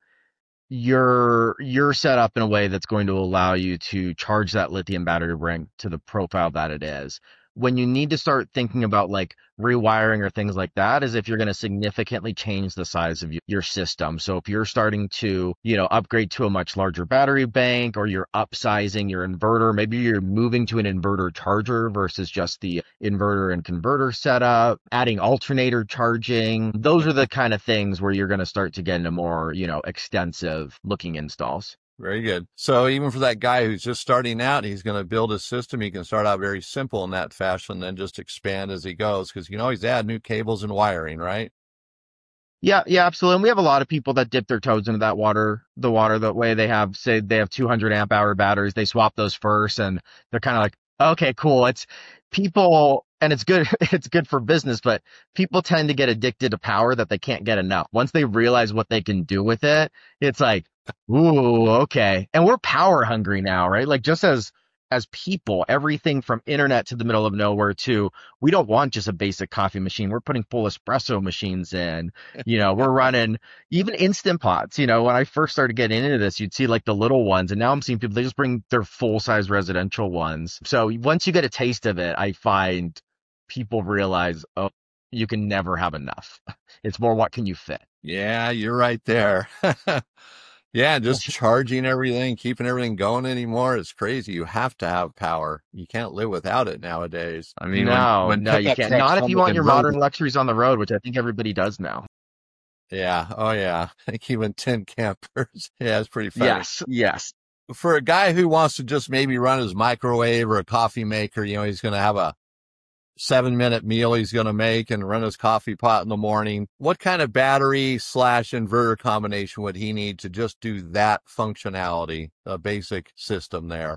you're set up in a way that's going to allow you to charge that lithium battery ring to the profile that it is. When you need to start thinking about like rewiring or things like that is if you're going to significantly change the size of your system. So if you're starting to, upgrade to a much larger battery bank, or you're upsizing your inverter, maybe you're moving to an inverter charger versus just the inverter and converter setup, adding alternator charging. Those are the kind of things where you're going to start to get into more, extensive looking installs. Very good. So even for that guy who's just starting out, he's going to build a system. He can start out very simple in that fashion, then just expand as he goes, because you can always add new cables and wiring, right? Yeah, yeah, absolutely. And we have a lot of people that dip their toes into the water that way. Say they have 200 amp hour batteries. They swap those first, and they're kind of like, okay, cool. It's people, and it's good. It's good for business, but people tend to get addicted to power that they can't get enough. Once they realize what they can do with it, it's like, ooh, okay. And we're power hungry now, right? Like just as as people, everything from internet to the middle of nowhere to we don't want just a basic coffee machine. We're putting full espresso machines in. We're running even instant pots. When I first started getting into this, you'd see like the little ones, and now I'm seeing people they just bring their full size residential ones. So once you get a taste of it, I find people realize, oh, you can never have enough. It's more what can you fit. Yeah, you're right there. Yeah, just charging everything, keeping everything going anymore. It's crazy. You have to have power. You can't live without it nowadays. I mean, No, when no, you pickup can't. trucks Not if come you with want your inverters. modern luxuries on the road, which I think everybody does now. Yeah. Oh, yeah. Like even 10 campers. Yeah, it's pretty funny. Yes, yes. For a guy who wants to just maybe run his microwave or a coffee maker, he's going to have a 7-minute meal he's going to make and run his coffee pot in the morning. What kind of battery / inverter combination would he need to just do that functionality, the basic system there?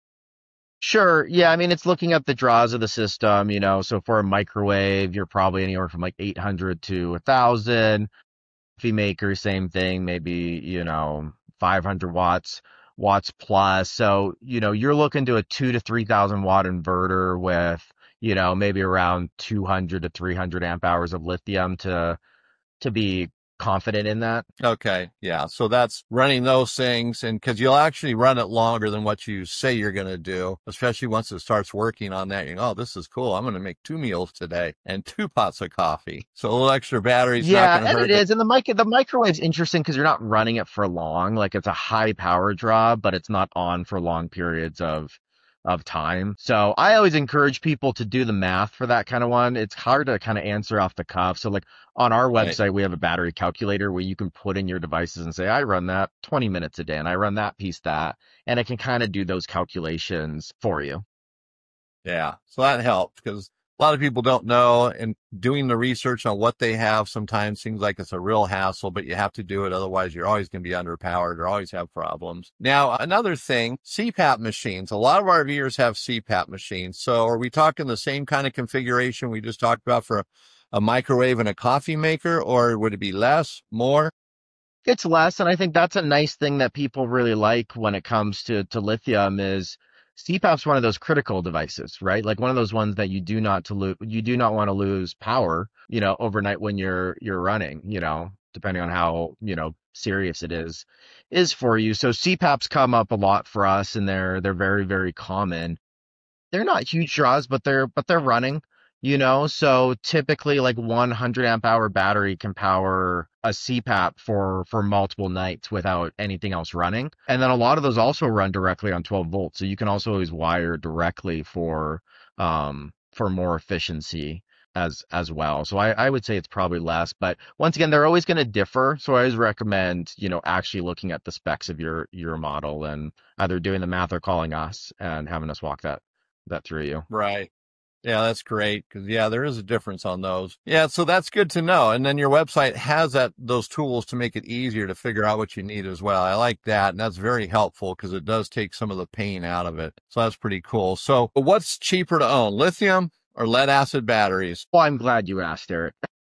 Sure. Yeah, I mean, it's looking at the draws of the system. So for a microwave, you're probably anywhere from like 800 to 1,000. Coffee maker, same thing, maybe 500 watts plus. So, you're looking to a 2 to 3,000 watt inverter with, maybe around 200 to 300 amp hours of lithium to be confident in that. Okay. Yeah. So that's running those things. And cause you'll actually run it longer than what you say you're going to do, especially once it starts working on that. Oh, this is cool. I'm going to make 2 meals today and 2 pots of coffee. So a little extra battery's not Yeah, going to and hurt. it is. And the microwave's interesting because you're not running it for long. Like it's a high power draw, but it's not on for long periods of time. So I always encourage people to do the math for that kind of one. It's hard to kind of answer off the cuff. So like on our Right. website, we have a battery calculator where you can put in your devices and say, I run that 20 minutes a day and I run that piece that, and it can kind of do those calculations for you. Yeah. So that helps because a lot of people don't know, and doing the research on what they have sometimes seems like it's a real hassle, but you have to do it. Otherwise, you're always going to be underpowered or always have problems. Now, another thing, CPAP machines. A lot of RVers have CPAP machines. So are we talking the same kind of configuration we just talked about for a microwave and a coffee maker, or would it be less, more? It's less, and I think that's a nice thing that people really like when it comes to lithium is CPAP's one of those critical devices, right? Like one of those ones that you do not want to lose power, overnight when you're running, depending on how, serious it is for you. So CPAPs come up a lot for us and they're very, very common. They're not huge draws, but they're running, so typically like 100 amp hour battery can power a CPAP for multiple nights without anything else running. And then a lot of those also run directly on 12 volts. So you can also always wire directly for more efficiency as well. So I would say it's probably less, but once again, they're always going to differ. So I always recommend, actually looking at the specs of your model and either doing the math or calling us and having us walk that through you. Right. Yeah, that's great. Cause yeah, there is a difference on those. Yeah. So that's good to know. And then your website has those tools to make it easier to figure out what you need as well. I like that. And that's very helpful because it does take some of the pain out of it. So that's pretty cool. So what's cheaper to own, lithium or lead acid batteries? Well, I'm glad you asked, Eric.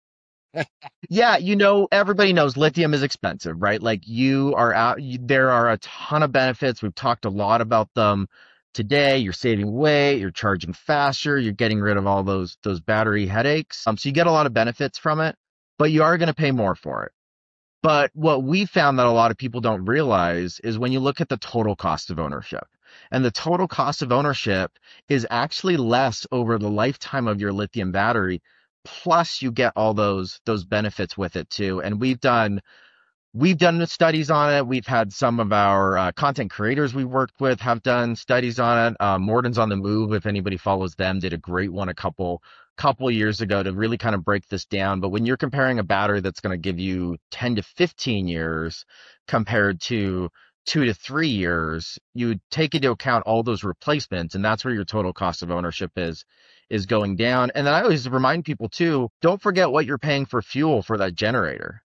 Yeah, everybody knows lithium is expensive, right? Like there are a ton of benefits. We've talked a lot about them today. You're saving weight, you're charging faster, you're getting rid of all those battery headaches. So you get a lot of benefits from it, but you are going to pay more for it. But what we found that a lot of people don't realize is when you look at the total cost of ownership. And the total cost of ownership is actually less over the lifetime of your lithium battery. Plus you get all those benefits with it too. And we've done studies on it. We've had some of our content creators we worked with have done studies on it. Morton's on the Move, if anybody follows them, did a great one a couple years ago to really kind of break this down. But when you're comparing a battery that's going to give you 10 to 15 years compared to 2 to 3 years, you take into account all those replacements, and that's where your total cost of ownership is going down. And then I always remind people too, don't forget what you're paying for fuel for that generator,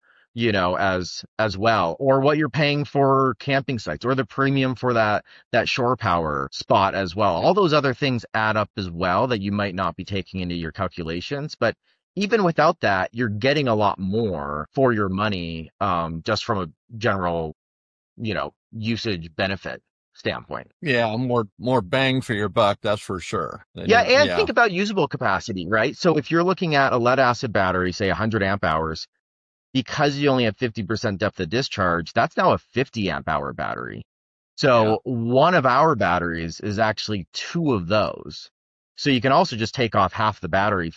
as well, or what you're paying for camping sites or the premium for that shore power spot as well. All those other things add up as well that you might not be taking into your calculations. But even without that, you're getting a lot more for your money, just from a general, usage benefit standpoint. Yeah, more bang for your buck, that's for sure. Yeah, and Yeah, think about usable capacity, right? So if you're looking at a lead acid battery, say 100 amp hours, because you only have 50% depth of discharge, that's now a 50 amp hour battery. yeah. So one of our batteries is actually two of those. So you can also just take off half the battery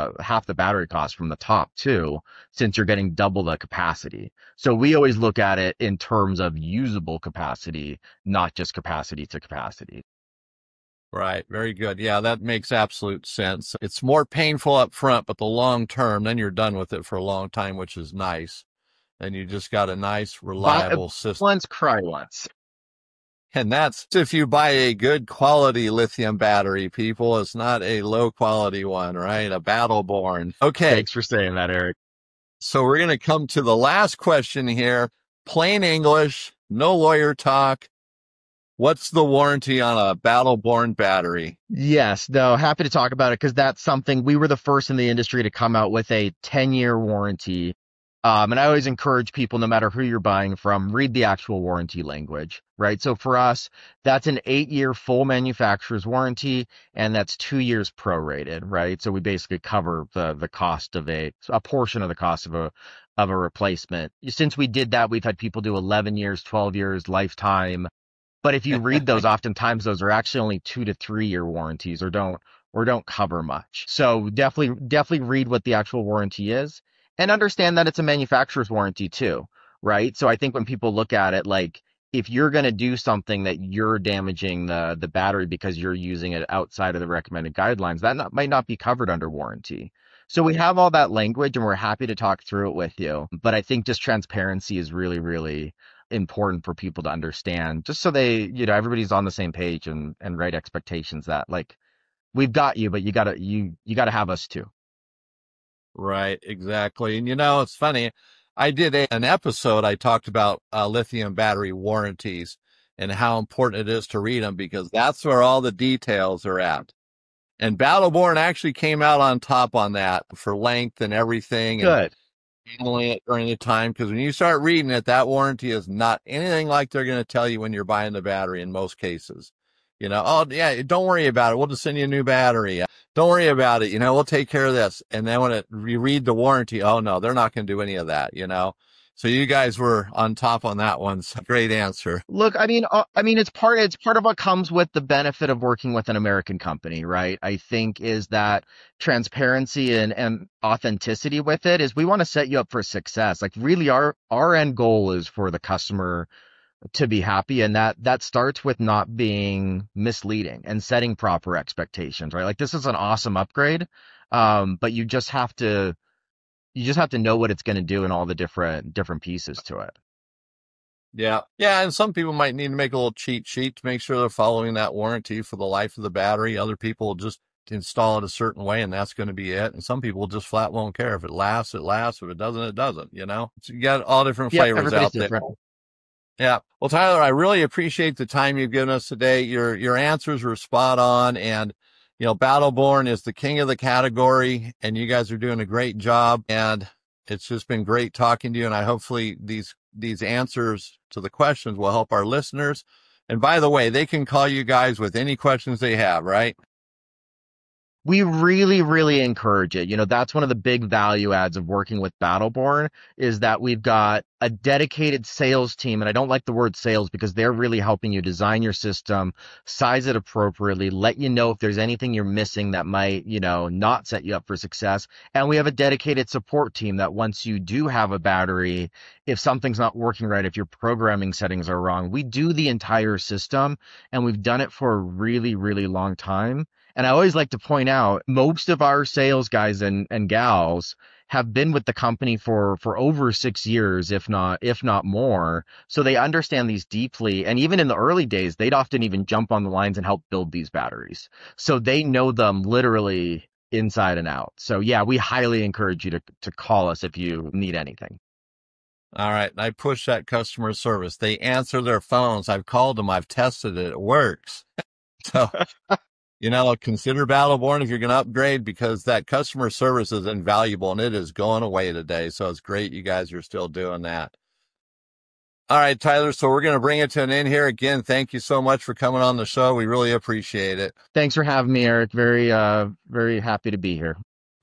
cost from the top too, since you're getting double the capacity. So we always look at it in terms of usable capacity, not just capacity to capacity. Right. Very good. Yeah, that makes absolute sense. It's more painful up front, but the long term, then you're done with it for a long time, which is nice. And you just got a nice, Buy reliable system. once, cry once. And that's if you buy a good quality lithium battery, people. It's not a low quality one, right? A Battleborn. Okay. Thanks for saying that, Eric. So we're going to come to the last question here. Plain English, no lawyer talk. What's the warranty on a Battleborn battery? Yes, no, happy to talk about it because that's something we were the first in the industry to come out with a 10-year warranty. And I always encourage people, no matter who you're buying from, read the actual warranty language, right? So for us, that's an 8-year full manufacturer's warranty, and that's 2 years prorated, right? So we basically cover the cost of a portion of the cost of a replacement. Since we did that, we've had people do 11 years, 12 years, lifetime. But if you read those, oftentimes those are actually only 2 to 3 year warranties or don't cover much. So definitely read what the actual warranty is and understand that it's a manufacturer's warranty too, right? So I think when people look at it, like if you're going to do something that you're damaging the battery because you're using it outside of the recommended guidelines, might not be covered under warranty. So we have all that language and we're happy to talk through it with you. But I think just transparency is really, really important for people to understand, just so everybody's on the same page and right expectations that like we've got you, but you gotta have us too. Right, exactly. And it's funny. I did an episode. I talked about lithium battery warranties and how important it is to read them because that's where all the details are at. And Battleborn actually came out on top on that for length and everything. Good. And handling it during the time, because when you start reading it, that warranty is not anything like they're going to tell you when you're buying the battery in most cases. Oh yeah, don't worry about it. We'll just send you a new battery. Don't worry about it. We'll take care of this. And then when you read the warranty, oh no, they're not going to do any of that. So you guys were on top on that one. So great answer. Look, I mean, it's part of what comes with the benefit of working with an American company, right? I think is that transparency and authenticity with it is we want to set you up for success. Like really our end goal is for the customer to be happy. And that starts with not being misleading and setting proper expectations, right? Like this is an awesome upgrade. But you just have to know what it's going to do and all the different pieces to it. Yeah. Yeah. And some people might need to make a little cheat sheet to make sure they're following that warranty for the life of the battery. Other people will just install it a certain way and that's going to be it. And some people just flat won't care. If it lasts, it lasts. If it doesn't, it doesn't, So you got all different flavors out there. Different. Yeah. Well, Tyler, I really appreciate the time you've given us today. Your answers were spot on. And, Battleborn is the king of the category and you guys are doing a great job. And it's just been great talking to you. And hopefully these answers to the questions will help our listeners. And by the way, they can call you guys with any questions they have, right? We really, really encourage it. That's one of the big value adds of working with Battleborn is that we've got a dedicated sales team. And I don't like the word sales because they're really helping you design your system, size it appropriately, let you know if there's anything you're missing that might, not set you up for success. And we have a dedicated support team that once you do have a battery, if something's not working right, if your programming settings are wrong, we do the entire system and we've done it for a really, really long time. And I always like to point out most of our sales guys and gals have been with the company for over 6 years, if not more. So they understand these deeply. And even in the early days, they'd often even jump on the lines and help build these batteries. So they know them literally inside and out. So yeah, we highly encourage you to call us if you need anything. All right. I push that customer service. They answer their phones. I've called them. I've tested it. It works. So consider Battleborn if you're going to upgrade because that customer service is invaluable and it is going away today. So it's great you guys are still doing that. All right, Tyler. So we're going to bring it to an end here. Again, thank you so much for coming on the show. We really appreciate it. Thanks for having me, Eric. Very happy to be here.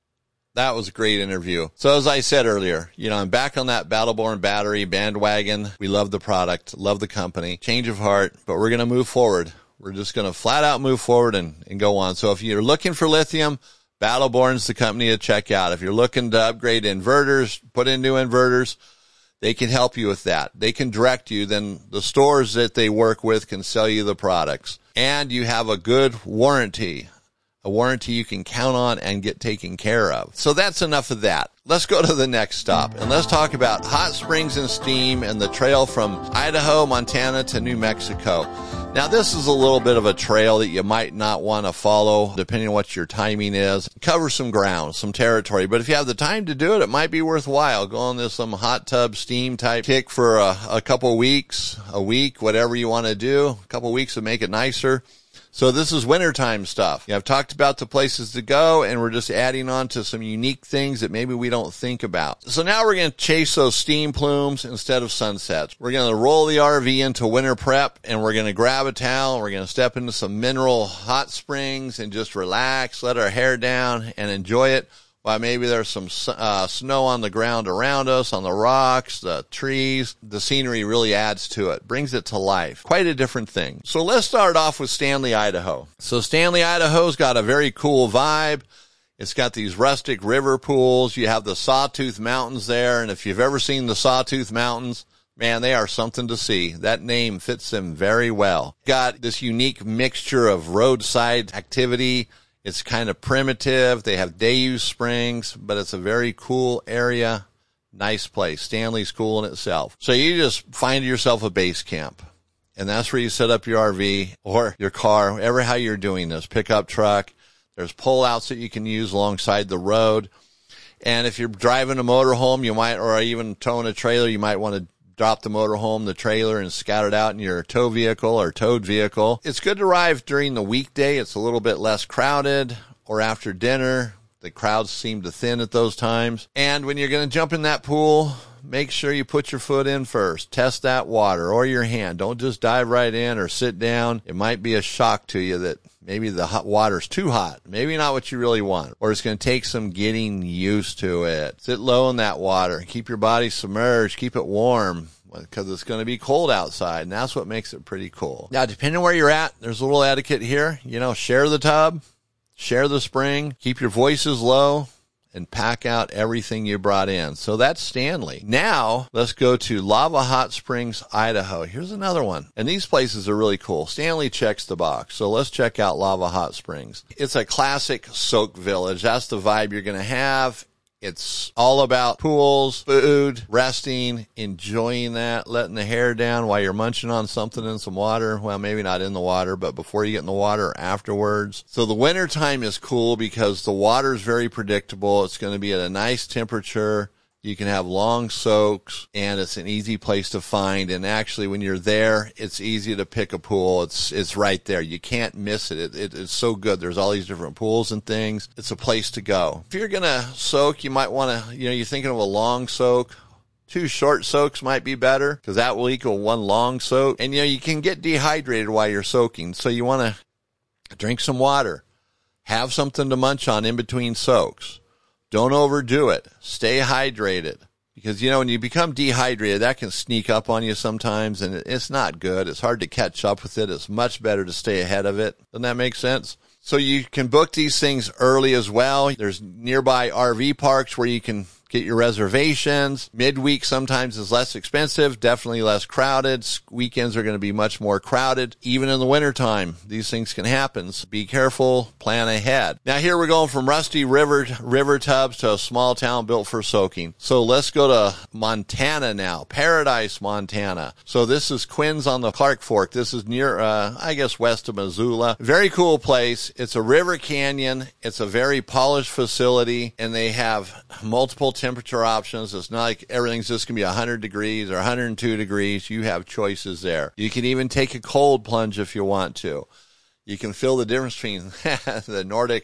That was a great interview. So as I said earlier, I'm back on that Battle Born battery bandwagon. We love the product, love the company, change of heart, but we're going to move forward. We're just going to flat out move forward and go on. So if you're looking for lithium, Battle Born's the company to check out. If you're looking to upgrade inverters, put in new inverters, they can help you with that. They can direct you. Then the stores that they work with can sell you the products. And you have a good warranty, a warranty you can count on and get taken care of. So that's enough of that. Let's go to the next stop, and let's talk about hot springs and steam and the trail from Idaho, Montana to New Mexico. Now, this is a little bit of a trail that you might not want to follow, depending on what your timing is. Cover some ground, some territory, but if you have the time to do it, it might be worthwhile. Go on this some hot tub steam type kick for a couple weeks, a week, whatever you want to do. A couple weeks to make it nicer. So this is wintertime stuff. I've talked about the places to go, and we're just adding on to some unique things that maybe we don't think about. So now we're going to chase those steam plumes instead of sunsets. We're going to roll the RV into winter prep, and we're going to grab a towel. We're going to step into some mineral hot springs and just relax, let our hair down, and enjoy it. While maybe there's some snow on the ground around us, on the rocks, the trees. The scenery really adds to it, brings it to life. Quite a different thing. So let's start off with Stanley, Idaho. So Stanley, Idaho's got a very cool vibe. It's got these rustic river pools. You have the Sawtooth Mountains there, and if you've ever seen the Sawtooth Mountains, man, they are something to see. That name fits them very well. Got this unique mixture of roadside activity. It's kind of primitive. They have day-use springs, but it's a very cool area. Nice place. Stanley's cool in itself. So you just find yourself a base camp, and that's where you set up your RV or your car, whatever how you're doing this, pickup truck. There's pull-outs that you can use alongside the road. And if you're driving a motorhome, you might, or even towing a trailer, you might want to drop the motorhome, the trailer, and scout it out in your tow vehicle or towed vehicle. It's good to arrive during the weekday. It's a little bit less crowded, or after dinner. The crowds seem to thin at those times. And when you're going to jump in that pool, make sure you put your foot in first. Test that water or your hand. Don't just dive right in or sit down. It might be a shock to you that maybe the hot water's too hot. Maybe not what you really want. Or it's going to take some getting used to it. Sit low in that water. Keep your body submerged. Keep it warm, because it's going to be cold outside, and that's what makes it pretty cool. Now, depending on where you're at, there's a little etiquette here. Share the tub, share the spring, keep your voices low, and pack out everything you brought in. So that's Stanley. Now, let's go to Lava Hot Springs, Idaho. Here's another one. And these places are really cool. Stanley checks the box. So let's check out Lava Hot Springs. It's a classic soak village. That's the vibe you're going to have. It's all about pools, food, resting, enjoying that, letting the hair down while you're munching on something in some water. Well, maybe not in the water, but before you get in the water, afterwards. So the winter time is cool because the water is very predictable. It's going to be at a nice temperature. You can have long soaks, and it's an easy place to find. And actually, when you're there, it's easy to pick a pool. It's right there. You can't miss it. It's so good. There's all these different pools and things. It's a place to go. If you're going to soak, you might want to, you're thinking of a long soak. 2 short soaks might be better, because that will equal 1 long soak. And, you can get dehydrated while you're soaking. So you want to drink some water. Have something to munch on in between soaks. Don't overdo it. Stay hydrated. Because, when you become dehydrated, that can sneak up on you sometimes, and it's not good. It's hard to catch up with it. It's much better to stay ahead of it. Doesn't that make sense? So you can book these things early as well. There's nearby RV parks where you can get your reservations. Midweek sometimes is less expensive, definitely less crowded. Weekends are going to be much more crowded. Even in the wintertime, these things can happen. So be careful, plan ahead. Now here we're going from rusty river tubs to a small town built for soaking. So let's go to Montana now, Paradise, Montana. So this is Quinn's on the Clark Fork. This is near, west of Missoula. Very cool place. It's a river canyon. It's a very polished facility, and they have multiple temperature options. It's not like everything's just going to be 100 degrees or 102 degrees. You have choices there. You can even take a cold plunge if you want to. You can feel the difference between the Nordic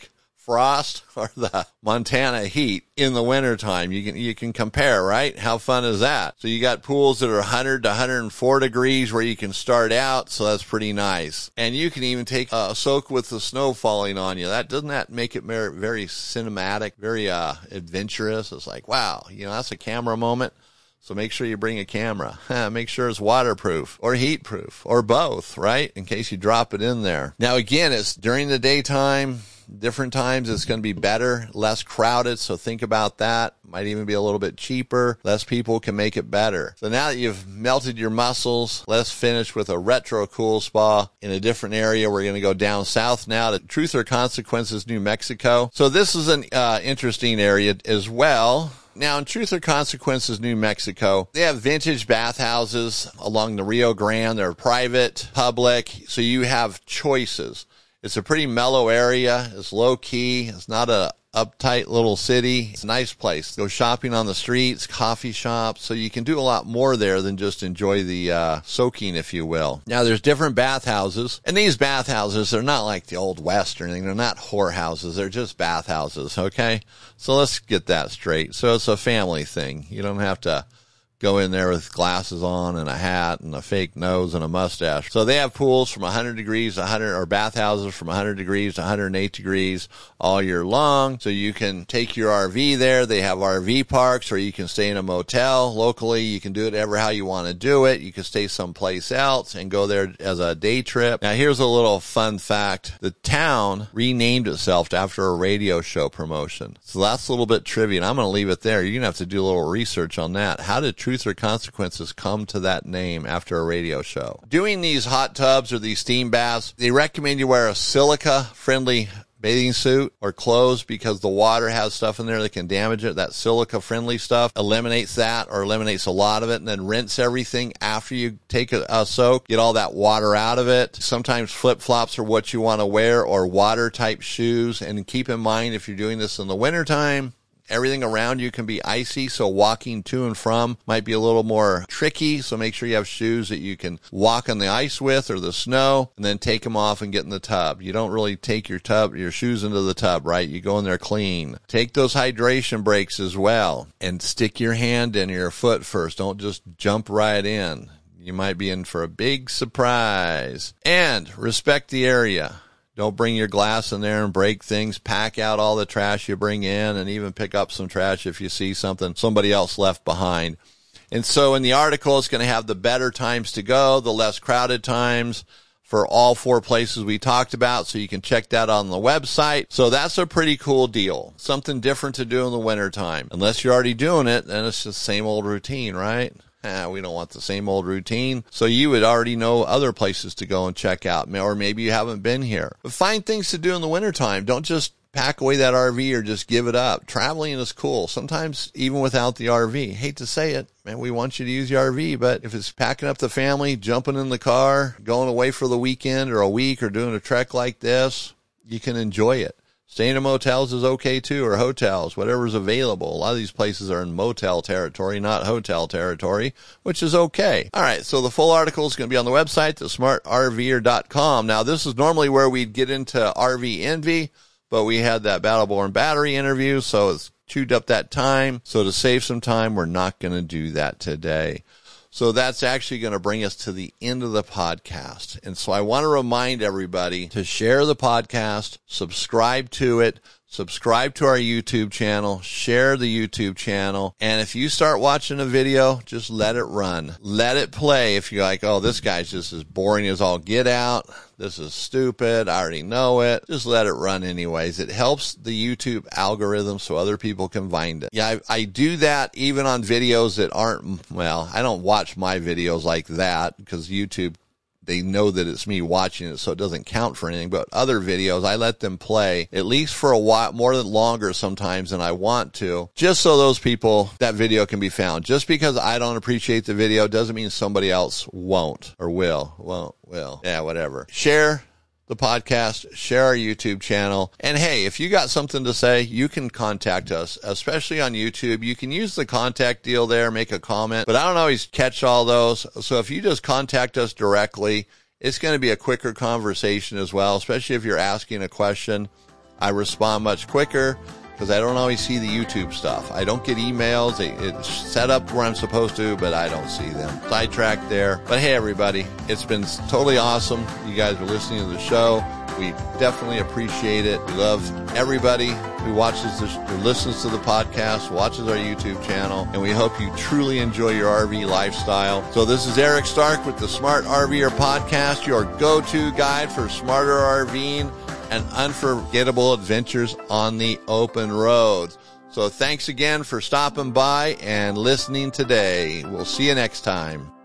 frost or the Montana heat in the wintertime. You can compare, right? How fun is that? So you got pools that are 100 to 104 degrees where you can start out, so that's pretty nice. And you can even take a soak with the snow falling on you. Doesn't that make it very cinematic, very adventurous? It's like, wow, that's a camera moment. So make sure you bring a camera. Make sure it's waterproof or heat proof or both, right? In case you drop it in there. Now, again, it's during the daytime. Different times it's going to be better, less crowded. So think about that. Might even be a little bit cheaper. Less people can make it better. So now that you've melted your muscles, let's finish with a retro cool spa in a different area. We're going to go down south now to Truth or Consequences, New Mexico. So this is an interesting area as well. Now, in Truth or Consequences, New Mexico, they have vintage bathhouses along the Rio Grande. They're private, public, so you have choices. It's a pretty mellow area. It's low-key. It's not a uptight little city. It's a nice place. Go shopping on the streets, coffee shops, so you can do a lot more there than just enjoy the soaking, if you will. Now, there's different bathhouses, and these bathhouses, they're not like the Old West or anything. They're not whorehouses. They're just bathhouses, okay? So let's get that straight. So it's a family thing. You don't have to go in there with glasses on and a hat and a fake nose and a mustache. So they have pools from 100 degrees to 100, or bathhouses from 100 degrees to 108 degrees all year long. So you can take your RV there. They have RV parks, or you can stay in a motel locally. You can do it ever how you want to do it. You can stay someplace else and go there as a day trip. Now, here's a little fun fact. The town renamed itself after a radio show promotion. So that's a little bit trivia, and I'm going to leave it there. You're going to have to do a little research on that. How did Truth or Consequences come to that name after a radio show? Doing these hot tubs or these steam baths, they recommend you wear a silica-friendly bathing suit or clothes because the water has stuff in there that can damage it. That silica-friendly stuff eliminates that, or eliminates a lot of it, and then rinse everything after you take a soak. Get all that water out of it. Sometimes flip-flops are what you want to wear, or water-type shoes. And keep in mind, if you're doing this in the wintertime, everything around you can be icy, so walking to and from might be a little more tricky. So make sure you have shoes that you can walk on the ice with or the snow, and then take them off and get in the tub. You don't really take your shoes into the tub, right? You go in there clean. Take those hydration breaks as well, and stick your hand in your foot first. Don't just jump right in. You might be in for a big surprise. And respect the area. Don't bring your glass in there and break things. Pack out all the trash you bring in, and even pick up some trash if you see something somebody else left behind. And so in the article, it's going to have the better times to go, the less crowded times for all 4 places we talked about. So you can check that on the website. So that's a pretty cool deal. Something different to do in the wintertime. Unless you're already doing it, then it's just the same old routine, right? We don't want the same old routine. So you would already know other places to go and check out, or maybe you haven't been here. But find things to do in the wintertime. Don't just pack away that RV or just give it up. Traveling is cool. Sometimes even without the RV. Hate to say it, man, we want you to use your RV, but if it's packing up the family, jumping in the car, going away for the weekend or a week, or doing a trek like this, you can enjoy it. Staying in motels is okay too, or hotels, whatever's available. A lot of these places are in motel territory, not hotel territory, which is okay. All right, so the full article is going to be on the website, thesmartrver.com. Now, this is normally where we'd get into RV envy, but we had that Battle-Born Battery interview, so it's chewed up that time. So to save some time, we're not going to do that today. So that's actually going to bring us to the end of the podcast. And so I want to remind everybody to share the podcast, subscribe to it, subscribe to our YouTube channel, share the YouTube channel. And if you start watching a video, just let it run. Let it play. If you're like, oh, this guy's just as boring as all get out. This is stupid. I already know it. Just let it run anyways. It helps the YouTube algorithm so other people can find it. Yeah, I do that even on videos that aren't, well, I don't watch my videos like that because YouTube, they know that it's me watching it, so it doesn't count for anything. But other videos, I let them play at least for a while, more than longer sometimes than I want to, just so those people, that video can be found. Just because I don't appreciate the video doesn't mean somebody else won't or will. Yeah, whatever. Share the podcast, share our YouTube channel. And hey, if you got something to say, you can contact us, especially on YouTube. You can use the contact deal there, make a comment, but I don't always catch all those. So if you just contact us directly, it's going to be a quicker conversation as well, especially if you're asking a question. I respond much quicker because I don't always see the YouTube stuff. I don't get emails. It's set up where I'm supposed to, but I don't see them. Sidetracked there. But hey, everybody, it's been totally awesome. You guys are listening to the show. We definitely appreciate it. We love everybody who watches this, who listens to the podcast, watches our YouTube channel, and we hope you truly enjoy your RV lifestyle. So this is Eric Stark with the Smart RVer Podcast, your go-to guide for smarter RVing and unforgettable adventures on the open road. So thanks again for stopping by and listening today. We'll see you next time.